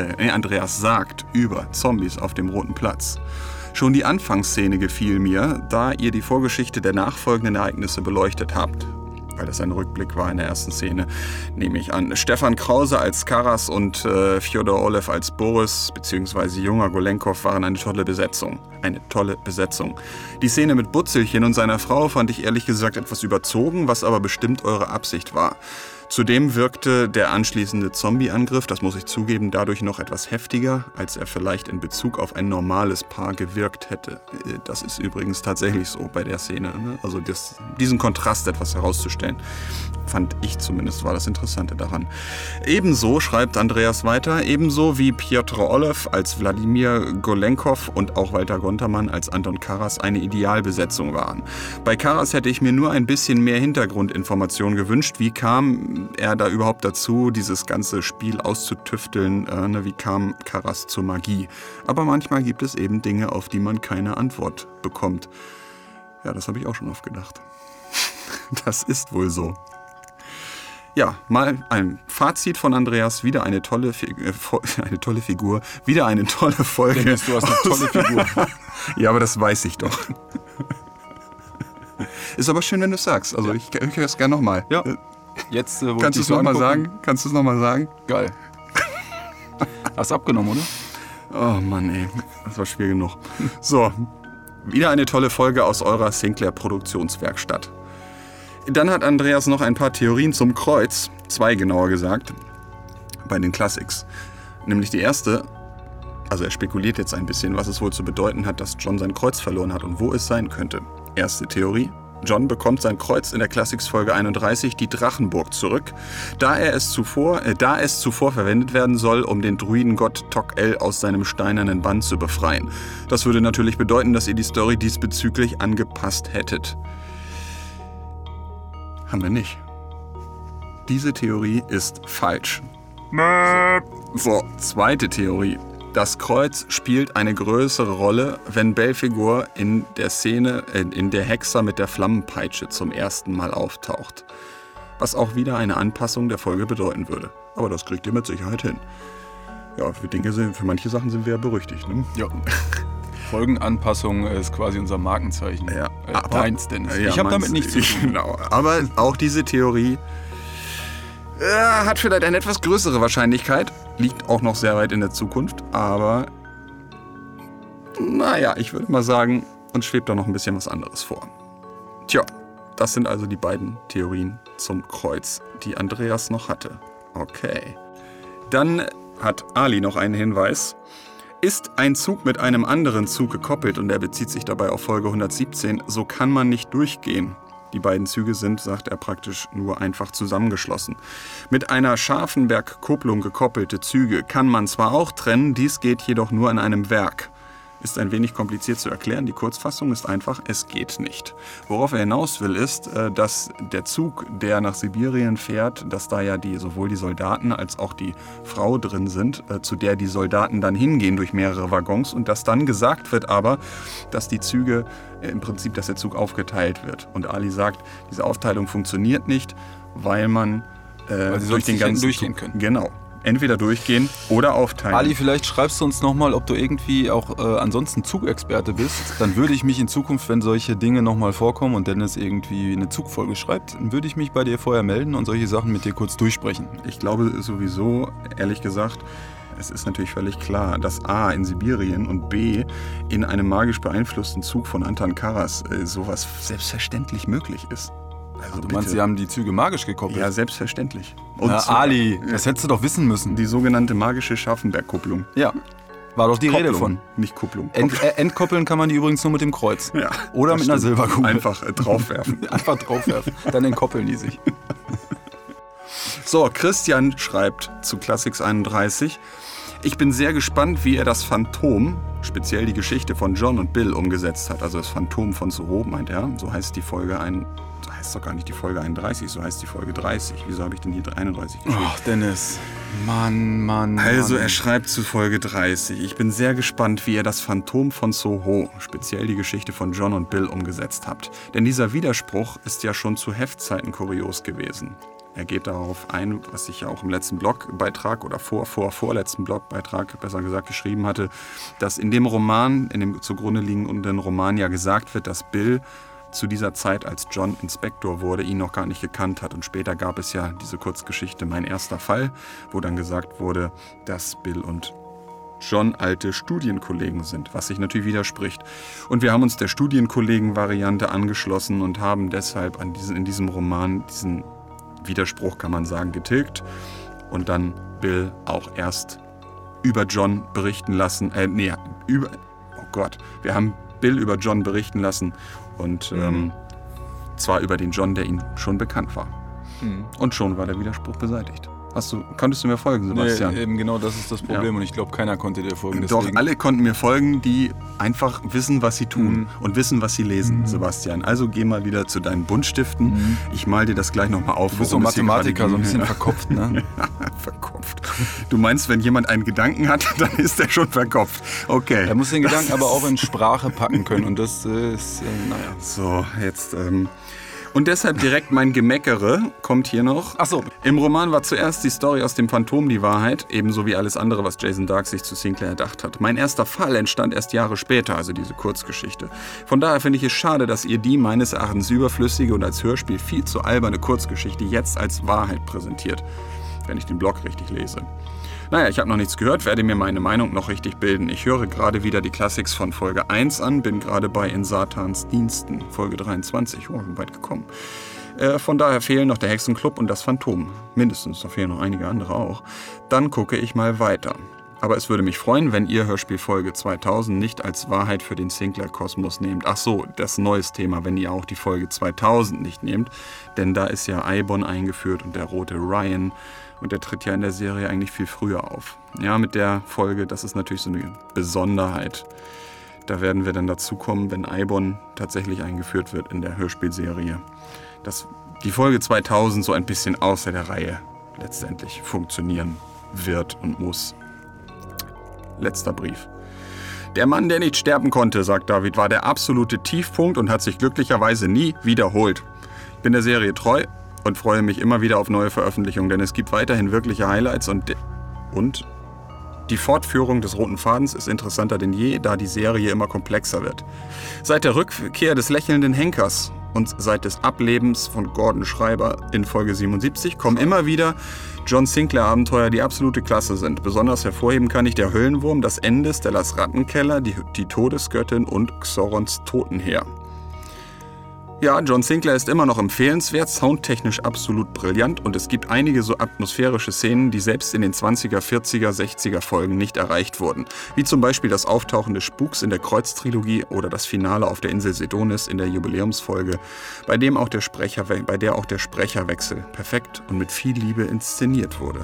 sagt über Zombies auf dem Roten Platz. Schon die Anfangsszene gefiel mir, da ihr die Vorgeschichte der nachfolgenden Ereignisse beleuchtet habt. Weil das ein Rückblick war in der ersten Szene, nehme ich an. Stefan Krause als Karas und Fjodor Olev als Boris bzw. junger Golenkov waren eine tolle Besetzung. Eine tolle Besetzung. Die Szene mit Butzelchen und seiner Frau fand ich ehrlich gesagt etwas überzogen, was aber bestimmt eure Absicht war. Zudem wirkte der anschließende Zombie-Angriff, das muss ich zugeben, dadurch noch etwas heftiger, als er vielleicht in Bezug auf ein normales Paar gewirkt hätte. Das ist übrigens tatsächlich so bei der Szene. Ne? Also diesen Kontrast etwas herauszustellen, fand ich zumindest, war das Interessante daran. Ebenso, schreibt Andreas weiter, ebenso wie Piotr Olev als Wladimir Golenkov und auch Walter Gontermann als Anton Karas eine Idealbesetzung waren. Bei Karas hätte ich mir nur ein bisschen mehr Hintergrundinformation gewünscht. Wie kam er da überhaupt dazu, dieses ganze Spiel auszutüfteln? Wie kam Karas zur Magie? Aber manchmal gibt es eben Dinge, auf die man keine Antwort bekommt. Ja, das habe ich auch schon oft gedacht. Das ist wohl so. Ja, mal ein Fazit von Andreas. Wieder eine tolle Figur. Wieder eine tolle Folge. Dennis, du hast eine tolle Figur. Ja, aber das weiß ich doch. Ist aber schön, wenn du es sagst. Also ich höre es gerne nochmal. Ja. Jetzt, wo Kannst du es nochmal sagen? Geil. Hast abgenommen, oder? Oh Mann, ey. Das war schwer genug. So, wieder eine tolle Folge aus eurer Sinclair-Produktionswerkstatt. Dann hat Andreas noch ein paar Theorien zum Kreuz, 2 genauer gesagt, bei den Classics. Nämlich die erste, also er spekuliert jetzt ein bisschen, was es wohl zu bedeuten hat, dass John sein Kreuz verloren hat und wo es sein könnte. Erste Theorie: John bekommt sein Kreuz in der Classics-Folge 31, die Drachenburg, zurück, da es zuvor verwendet werden soll, um den Druidengott Tok-El aus seinem steinernen Bann zu befreien. Das würde natürlich bedeuten, dass ihr die Story diesbezüglich angepasst hättet. Haben wir nicht. Diese Theorie ist falsch. So, zweite Theorie. Das Kreuz spielt eine größere Rolle, wenn Belphegor in der Szene, in der Hexer mit der Flammenpeitsche zum ersten Mal auftaucht. Was auch wieder eine Anpassung der Folge bedeuten würde. Aber das kriegt ihr mit Sicherheit hin. Ja, für manche Sachen sind wir ja berüchtigt, ne? Ja. Folgenanpassung ist quasi unser Markenzeichen. Ja. Meins, Dennis. Ja, ich habe damit nichts zu tun. Genau. Aber auch diese Theorie hat vielleicht eine etwas größere Wahrscheinlichkeit. Liegt auch noch sehr weit in der Zukunft. Aber naja, ich würde mal sagen, uns schwebt da noch ein bisschen was anderes vor. Tja, das sind also die beiden Theorien zum Kreuz, die Andreas noch hatte. Okay. Dann hat Ali noch einen Hinweis. Ist ein Zug mit einem anderen Zug gekoppelt und er bezieht sich dabei auf Folge 117, so kann man nicht durchgehen. Die beiden Züge sind, sagt er, praktisch nur einfach zusammengeschlossen. Mit einer Scharfenberg-Kupplung gekoppelte Züge kann man zwar auch trennen, dies geht jedoch nur in einem Werk. Ist ein wenig kompliziert zu erklären, die Kurzfassung ist einfach, es geht nicht. Worauf er hinaus will, ist, dass der Zug, der nach Sibirien fährt, dass da ja sowohl die Soldaten als auch die Frau drin sind, zu der die Soldaten dann hingehen durch mehrere Waggons und dass dann gesagt wird aber, dass die Züge, im Prinzip, dass der Zug aufgeteilt wird. Und Ali sagt, diese Aufteilung funktioniert nicht, weil man weil sie durch den ganzen durchgehen Zug, können. Genau. Entweder durchgehen oder aufteilen. Ali, vielleicht schreibst du uns nochmal, ob du irgendwie auch ansonsten Zugexperte bist. Dann würde ich mich in Zukunft, wenn solche Dinge nochmal vorkommen und Dennis irgendwie eine Zugfolge schreibt, dann würde ich mich bei dir vorher melden und solche Sachen mit dir kurz durchsprechen. Ich glaube sowieso, ehrlich gesagt, Es ist natürlich völlig klar, dass A, in Sibirien und B, in einem magisch beeinflussten Zug von Anton Karas sowas selbstverständlich möglich ist. Also Du meinst, sie haben die Züge magisch gekoppelt? Ja, selbstverständlich. Und Ali, das hättest du doch wissen müssen. die sogenannte magische Scharfenberg-Kupplung. Ja, war doch die Rede von. Nicht Kupplung. Entkoppeln kann man die übrigens nur mit dem Kreuz. Ja, Oder das mit einer stimmt. Silberkugel. Einfach draufwerfen. Einfach draufwerfen. Dann entkoppeln die sich. So, Christian schreibt zu Classics 31. Ich bin sehr gespannt, wie er das Phantom, speziell die Geschichte von John und Bill, umgesetzt hat. Also das Phantom von Soho, meint er. So heißt die Folge so heißt doch gar nicht die Folge 31, so heißt die Folge 30. Wieso habe ich denn hier 31 geschrieben? Ach, Dennis. Mann. Also er schreibt zu Folge 30. Ich bin sehr gespannt, wie ihr das Phantom von Soho, speziell die Geschichte von John und Bill, umgesetzt habt. Denn dieser Widerspruch ist ja schon zu Heftzeiten kurios gewesen. Er geht darauf ein, was ich ja auch im letzten Blogbeitrag oder vorletzten Blogbeitrag, besser gesagt, geschrieben hatte, dass in dem Roman, in dem zugrunde liegenden Roman ja gesagt wird, dass Bill zu dieser Zeit, als John Inspektor wurde, ihn noch gar nicht gekannt hat. Und später gab es ja diese Kurzgeschichte Mein erster Fall, wo dann gesagt wurde, dass Bill und John alte Studienkollegen sind, was sich natürlich widerspricht. Und wir haben uns der Studienkollegen-Variante angeschlossen und haben deshalb in diesem Roman diesen Widerspruch, kann man sagen, getilgt und dann Bill auch erst über John berichten lassen. Wir haben Bill über John berichten lassen und zwar über den John, der ihm schon bekannt war. Und schon war der Widerspruch beseitigt. Konntest du mir folgen, Sebastian? Nee, eben genau das ist das Problem und ich glaube, keiner konnte dir folgen. Doch, deswegen. alle konnten mir folgen, die einfach wissen, was sie tun und wissen, was sie lesen, Sebastian. Also geh mal wieder zu deinen Buntstiften. Ich mal dir das gleich nochmal auf. Du bist so Mathematiker, so ein bisschen verkopft, ne? Verkopft. Du meinst, wenn jemand einen Gedanken hat, dann ist er schon verkopft. Okay. Er muss den Gedanken aber auch in Sprache packen können und das ist, naja. So, jetzt... Und deshalb direkt mein Gemeckere kommt hier noch. Ach so. Im Roman war zuerst die Story aus dem Phantom die Wahrheit, ebenso wie alles andere, was Jason Dark sich zu Sinclair erdacht hat. Mein erster Fall entstand erst Jahre später, also diese Kurzgeschichte. Von daher finde ich es schade, dass ihr die meines Erachtens überflüssige und als Hörspiel viel zu alberne Kurzgeschichte jetzt als Wahrheit präsentiert, wenn ich den Blog richtig lese. Naja, ich habe noch nichts gehört, werde mir meine Meinung noch richtig bilden. Ich höre gerade wieder die Classics von Folge 1 an, bin gerade bei In Satans Diensten, Folge 23, schon weit gekommen. Von daher fehlen noch der Hexenclub und das Phantom. Mindestens, da fehlen noch einige andere auch. Dann gucke ich mal weiter. Aber es würde mich freuen, wenn ihr Hörspiel Folge 2000 nicht als Wahrheit für den Sinclair-Kosmos nehmt. Ach so, das neues Thema, wenn ihr auch die Folge 2000 nicht nehmt. Denn da ist ja Eibon eingeführt und der rote Ryan. Und der tritt ja in der Serie eigentlich viel früher auf. Ja, mit der Folge, das ist natürlich so eine Besonderheit. Da werden wir dann dazu kommen, wenn Eibon tatsächlich eingeführt wird in der Hörspielserie. Dass die Folge 2000 so ein bisschen außer der Reihe letztendlich funktionieren wird und muss. Letzter Brief. Der Mann, der nicht sterben konnte, sagt David, war der absolute Tiefpunkt und hat sich glücklicherweise nie wiederholt. Ich bin der Serie treu und freue mich immer wieder auf neue Veröffentlichungen, denn es gibt weiterhin wirkliche Highlights und die Fortführung des roten Fadens ist interessanter denn je, da die Serie immer komplexer wird. Seit der Rückkehr des lächelnden Henkers und seit des Ablebens von Gordon Schreiber in Folge 77 kommen immer wieder John Sinclair-Abenteuer, die absolute Klasse sind. Besonders hervorheben kann ich der Höllenwurm, das Ende, Stellas Rattenkeller, die Todesgöttin und Xorons Totenheer. Ja, John Sinclair ist immer noch empfehlenswert, soundtechnisch absolut brillant und es gibt einige so atmosphärische Szenen, die selbst in den 20er, 40er, 60er Folgen nicht erreicht wurden. Wie zum Beispiel das Auftauchen des Spuks in der Kreuztrilogie oder das Finale auf der Insel Sedonis in der Jubiläumsfolge, bei der auch der Sprecherwechsel perfekt und mit viel Liebe inszeniert wurde.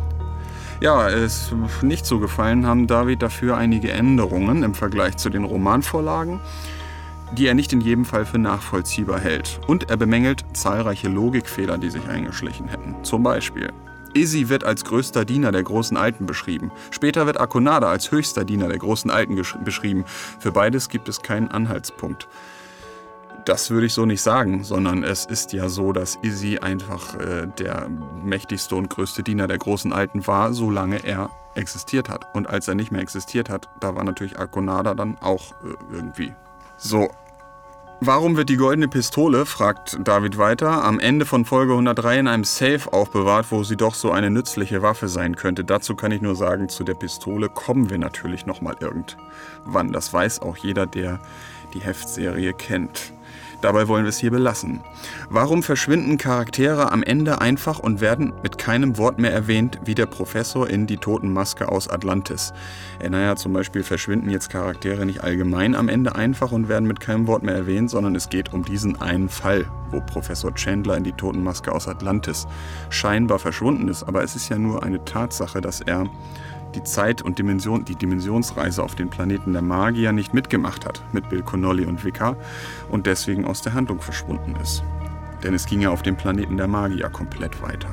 Ja, es nicht so gefallen haben David dafür einige Änderungen im Vergleich zu den Romanvorlagen, die er nicht in jedem Fall für nachvollziehbar hält. Und er bemängelt zahlreiche Logikfehler, die sich eingeschlichen hätten. Zum Beispiel: Izzy wird als größter Diener der großen Alten beschrieben. Später wird Akonada als höchster Diener der großen Alten beschrieben. Für beides gibt es keinen Anhaltspunkt. Das würde ich so nicht sagen, sondern es ist ja so, dass Izzy einfach der mächtigste und größte Diener der großen Alten war, solange er existiert hat. Und als er nicht mehr existiert hat, da war natürlich Akonada dann auch irgendwie so. Warum wird die goldene Pistole, fragt David weiter, am Ende von Folge 103 in einem Safe aufbewahrt, wo sie doch so eine nützliche Waffe sein könnte? Dazu kann ich nur sagen, zu der Pistole kommen wir natürlich nochmal irgendwann. Das weiß auch jeder, der die Heftserie kennt. Dabei wollen wir es hier belassen. Warum verschwinden Charaktere am Ende einfach und werden mit keinem Wort mehr erwähnt, wie der Professor in Die Totenmaske aus Atlantis? Zum Beispiel verschwinden jetzt Charaktere nicht allgemein am Ende einfach und werden mit keinem Wort mehr erwähnt, sondern es geht um diesen einen Fall, wo Professor Chandler in Die Totenmaske aus Atlantis scheinbar verschwunden ist. Aber es ist ja nur eine Tatsache, dass er die Zeit und die Dimensionsreise auf den Planeten der Magier nicht mitgemacht hat mit Bill Connolly und Wicca und deswegen aus der Handlung verschwunden ist. Denn es ging ja auf dem Planeten der Magier komplett weiter.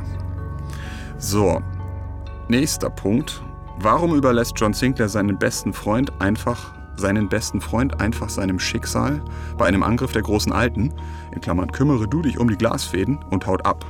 So, nächster Punkt. Warum überlässt John Sinclair seinen besten Freund einfach seinem Schicksal bei einem Angriff der großen Alten, in Klammern, kümmere du dich um die Glasfäden, und haut ab?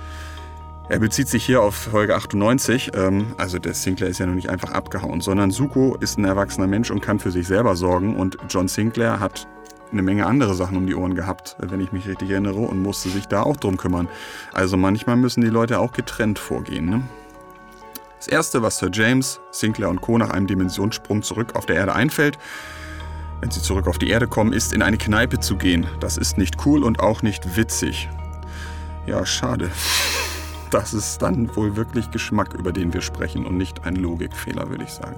Er bezieht sich hier auf Folge 98, also der Sinclair ist ja noch nicht einfach abgehauen, sondern Zuko ist ein erwachsener Mensch und kann für sich selber sorgen und John Sinclair hat eine Menge andere Sachen um die Ohren gehabt, wenn ich mich richtig erinnere, und musste sich da auch drum kümmern. Also manchmal müssen die Leute auch getrennt vorgehen, ne? Das Erste, was Sir James, Sinclair und Co. nach einem Dimensionssprung zurück auf der Erde einfällt, wenn sie zurück auf die Erde kommen, ist, in eine Kneipe zu gehen. Das ist nicht cool und auch nicht witzig. Ja, schade. Das ist dann wohl wirklich Geschmack, über den wir sprechen und nicht ein Logikfehler, würde ich sagen.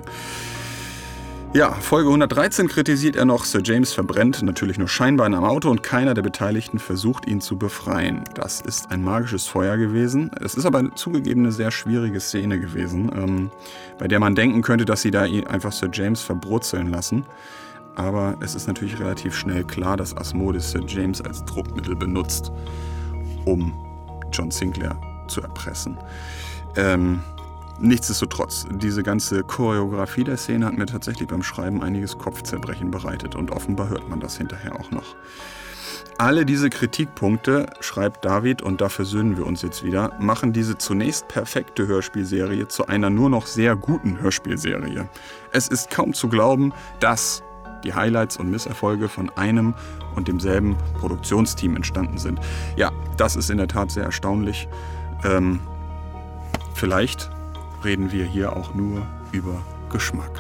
Ja, Folge 113 kritisiert er noch, Sir James verbrennt natürlich nur scheinbar in einem Auto und keiner der Beteiligten versucht, ihn zu befreien. Das ist ein magisches Feuer gewesen. Es ist aber zugegeben eine sehr schwierige Szene gewesen, bei der man denken könnte, dass sie da einfach Sir James verbrutzeln lassen. Aber es ist natürlich relativ schnell klar, dass Asmodis Sir James als Druckmittel benutzt, um John Sinclair zu erpressen. Nichtsdestotrotz, diese ganze Choreografie der Szene hat mir tatsächlich beim Schreiben einiges Kopfzerbrechen bereitet und offenbar hört man das hinterher auch noch. Alle diese Kritikpunkte, schreibt David, und da versöhnen wir uns jetzt wieder, machen diese zunächst perfekte Hörspielserie zu einer nur noch sehr guten Hörspielserie. Es ist kaum zu glauben, dass die Highlights und Misserfolge von einem und demselben Produktionsteam entstanden sind. Ja, das ist in der Tat sehr erstaunlich. Vielleicht reden wir hier auch nur über Geschmack.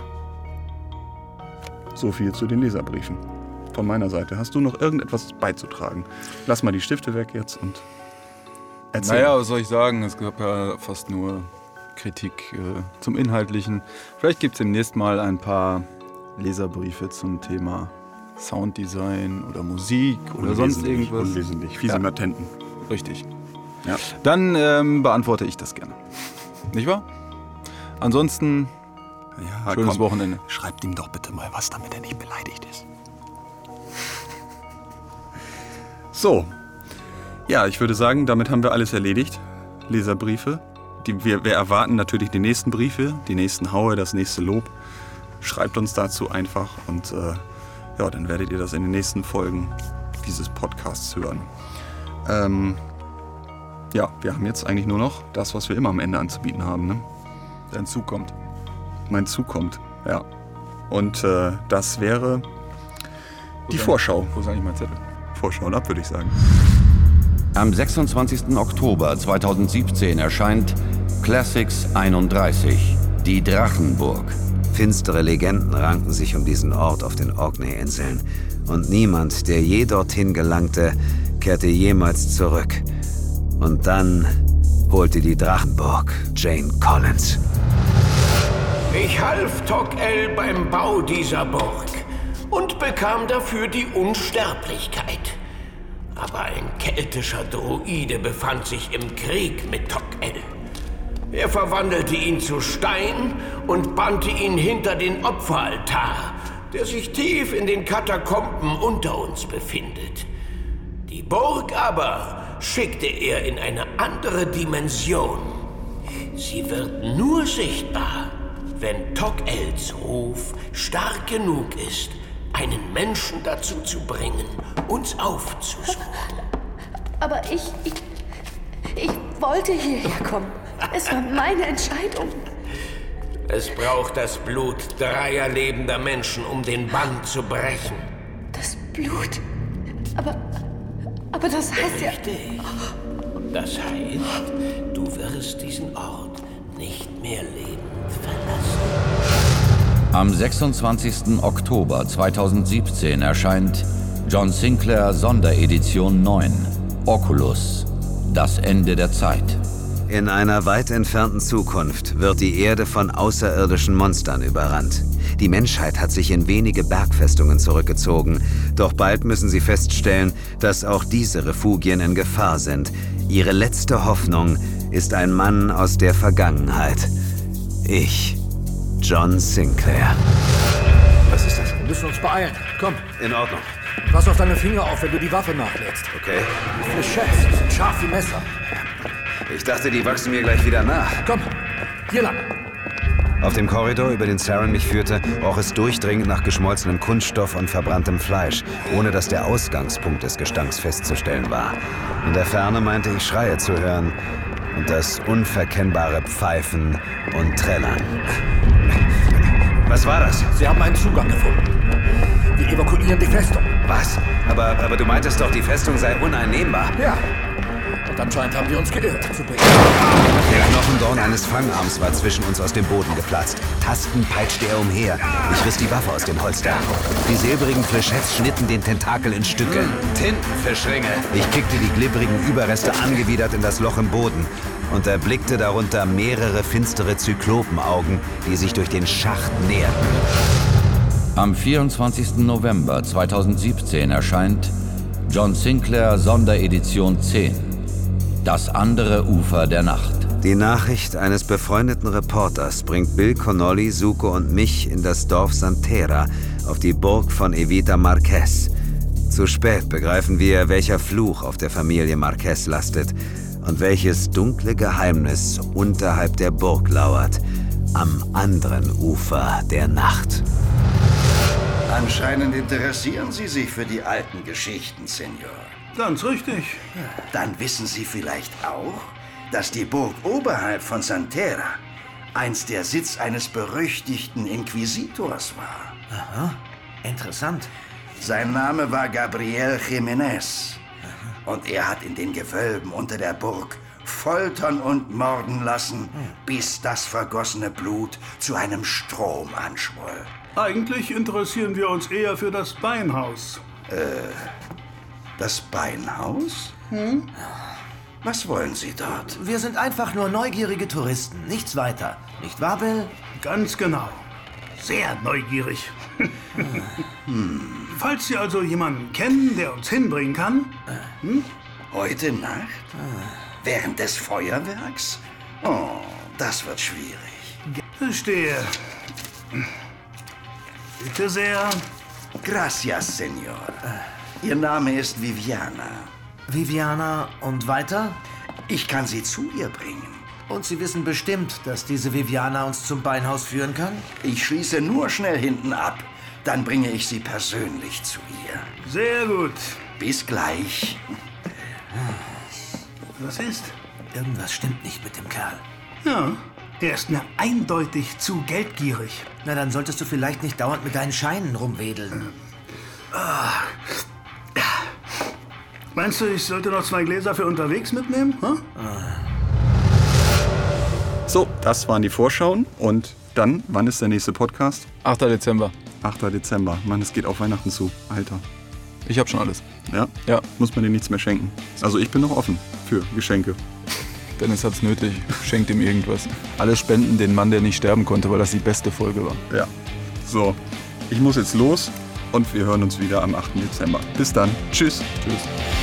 So viel zu den Leserbriefen. Von meiner Seite. Hast du noch irgendetwas beizutragen? Lass mal die Stifte weg jetzt und erzähl. Naja, was soll ich sagen? Es gab ja fast nur Kritik zum Inhaltlichen. Vielleicht gibt es demnächst mal ein paar Leserbriefe zum Thema Sounddesign oder Musik oder sonst irgendwas. Unwesentlich, fiese Matenten. Richtig. Ja. Dann beantworte ich das gerne. Nicht wahr? Ansonsten, schönes Wochenende. Schreibt ihm doch bitte mal was, damit er nicht beleidigt ist. So. Ja, ich würde sagen, damit haben wir alles erledigt. Leserbriefe. Wir erwarten natürlich die nächsten Briefe, die nächsten Haue, das nächste Lob. Schreibt uns dazu einfach und dann werdet ihr das in den nächsten Folgen dieses Podcasts hören. Wir haben jetzt eigentlich nur noch das, was wir immer am Ende anzubieten haben. Ne? Dein Zug kommt. Mein Zug kommt, ja. Und das wäre die Vorschau. Wo ist eigentlich mein Zettel? Vorschau und ab, würde ich sagen. Am 26. Oktober 2017 erscheint Classics 31, die Drachenburg. Finstere Legenden ranken sich um diesen Ort auf den Orkney-Inseln. Und niemand, der je dorthin gelangte, kehrte jemals zurück. Und dann holte die Drachenburg Jane Collins. Ich half Tok-El beim Bau dieser Burg und bekam dafür die Unsterblichkeit. Aber ein keltischer Druide befand sich im Krieg mit Tok-El. Er verwandelte ihn zu Stein und bannte ihn hinter den Opferaltar, der sich tief in den Katakomben unter uns befindet. Die Burg aber schickte er in eine andere Dimension. Sie wird nur sichtbar, wenn Tok-Els Ruf stark genug ist, einen Menschen dazu zu bringen, uns aufzusuchen. Aber ich wollte hierher kommen. Es war meine Entscheidung. Es braucht das Blut 3 lebender Menschen, um den Bann zu brechen. Das Blut Aber das heißt ja... Richtig. Das heißt, du wirst diesen Ort nicht mehr lebend verlassen. Am 26. Oktober 2017 erscheint John Sinclair Sonderedition 9, Oculus, das Ende der Zeit. In einer weit entfernten Zukunft wird die Erde von außerirdischen Monstern überrannt. Die Menschheit hat sich in wenige Bergfestungen zurückgezogen, doch bald müssen sie feststellen, dass auch diese Refugien in Gefahr sind. Ihre letzte Hoffnung ist ein Mann aus der Vergangenheit. Ich, John Sinclair. Was ist das? Wir müssen uns beeilen. Komm. In Ordnung. Pass auf deine Finger auf, wenn du die Waffe nachlädst. Okay. Die Flechettes sind scharf wie Messer. Ich dachte, die wachsen mir gleich wieder nach. Komm, hier lang. Auf dem Korridor, über den Saren mich führte, roch es durchdringend nach geschmolzenem Kunststoff und verbranntem Fleisch, ohne dass der Ausgangspunkt des Gestanks festzustellen war. In der Ferne meinte ich Schreie zu hören und das unverkennbare Pfeifen und Trällern. Was war das? Sie haben einen Zugang gefunden. Wir evakuieren die Festung. Was? Aber du meintest doch, die Festung sei uneinnehmbar. Ja. Und anscheinend haben wir uns geirrt. Der Knochendorn eines Fangarms war zwischen uns aus dem Boden geplatzt. Tastend peitschte er umher. Ich riss die Waffe aus dem Holster. Die silbrigen Flechettes schnitten den Tentakel in Stücke. Tintenfischringe. Ich kickte die glibberigen Überreste angewidert in das Loch im Boden und erblickte darunter mehrere finstere Zyklopenaugen, die sich durch den Schacht näherten. Am 24. November 2017 erscheint John Sinclair Sonderedition 10, das andere Ufer der Nacht. Die Nachricht eines befreundeten Reporters bringt Bill Connolly, Zuko und mich in das Dorf Santera auf die Burg von Evita Marquez. Zu spät begreifen wir, welcher Fluch auf der Familie Marquez lastet und welches dunkle Geheimnis unterhalb der Burg lauert, am anderen Ufer der Nacht. Anscheinend interessieren Sie sich für die alten Geschichten, Senor. Ganz richtig. Dann wissen Sie vielleicht auch, dass die Burg oberhalb von Santera einst der Sitz eines berüchtigten Inquisitors war. Aha, interessant. Sein Name war Gabriel Jiménez. Und er hat in den Gewölben unter der Burg foltern und morden lassen, bis das vergossene Blut zu einem Strom anschwoll. Eigentlich interessieren wir uns eher für das Beinhaus. Das Beinhaus? Was wollen Sie dort? Wir sind einfach nur neugierige Touristen, nichts weiter. Nicht wahr, Bill? Ganz genau. Sehr neugierig. Falls Sie also jemanden kennen, der uns hinbringen kann. Heute Nacht? Während des Feuerwerks? Oh, das wird schwierig. Verstehe. Bitte sehr. Gracias, Senor. Ihr Name ist Viviana. Viviana und weiter? Ich kann Sie zu ihr bringen. Und Sie wissen bestimmt, dass diese Viviana uns zum Beinhaus führen kann? Ich schließe nur schnell hinten ab. Dann bringe ich Sie persönlich zu ihr. Sehr gut. Bis gleich. Was ist? Irgendwas stimmt nicht mit dem Kerl. Ja, er ist mir eindeutig zu geldgierig. Na, dann solltest du vielleicht nicht dauernd mit deinen Scheinen rumwedeln. Meinst du, ich sollte noch 2 Gläser für unterwegs mitnehmen? So, das waren die Vorschauen. Und dann, wann ist der nächste Podcast? 8. Dezember. 8. Dezember. Mann, es geht auf Weihnachten zu. Alter. Ich hab schon alles. Ja? Ja. Muss man dir nichts mehr schenken. Also ich bin noch offen für Geschenke. Dennis hat's nötig. Schenkt ihm irgendwas. Alle spenden den Mann, der nicht sterben konnte, weil das die beste Folge war. Ja. So, ich muss jetzt los und wir hören uns wieder am 8. Dezember. Bis dann. Tschüss. Tschüss.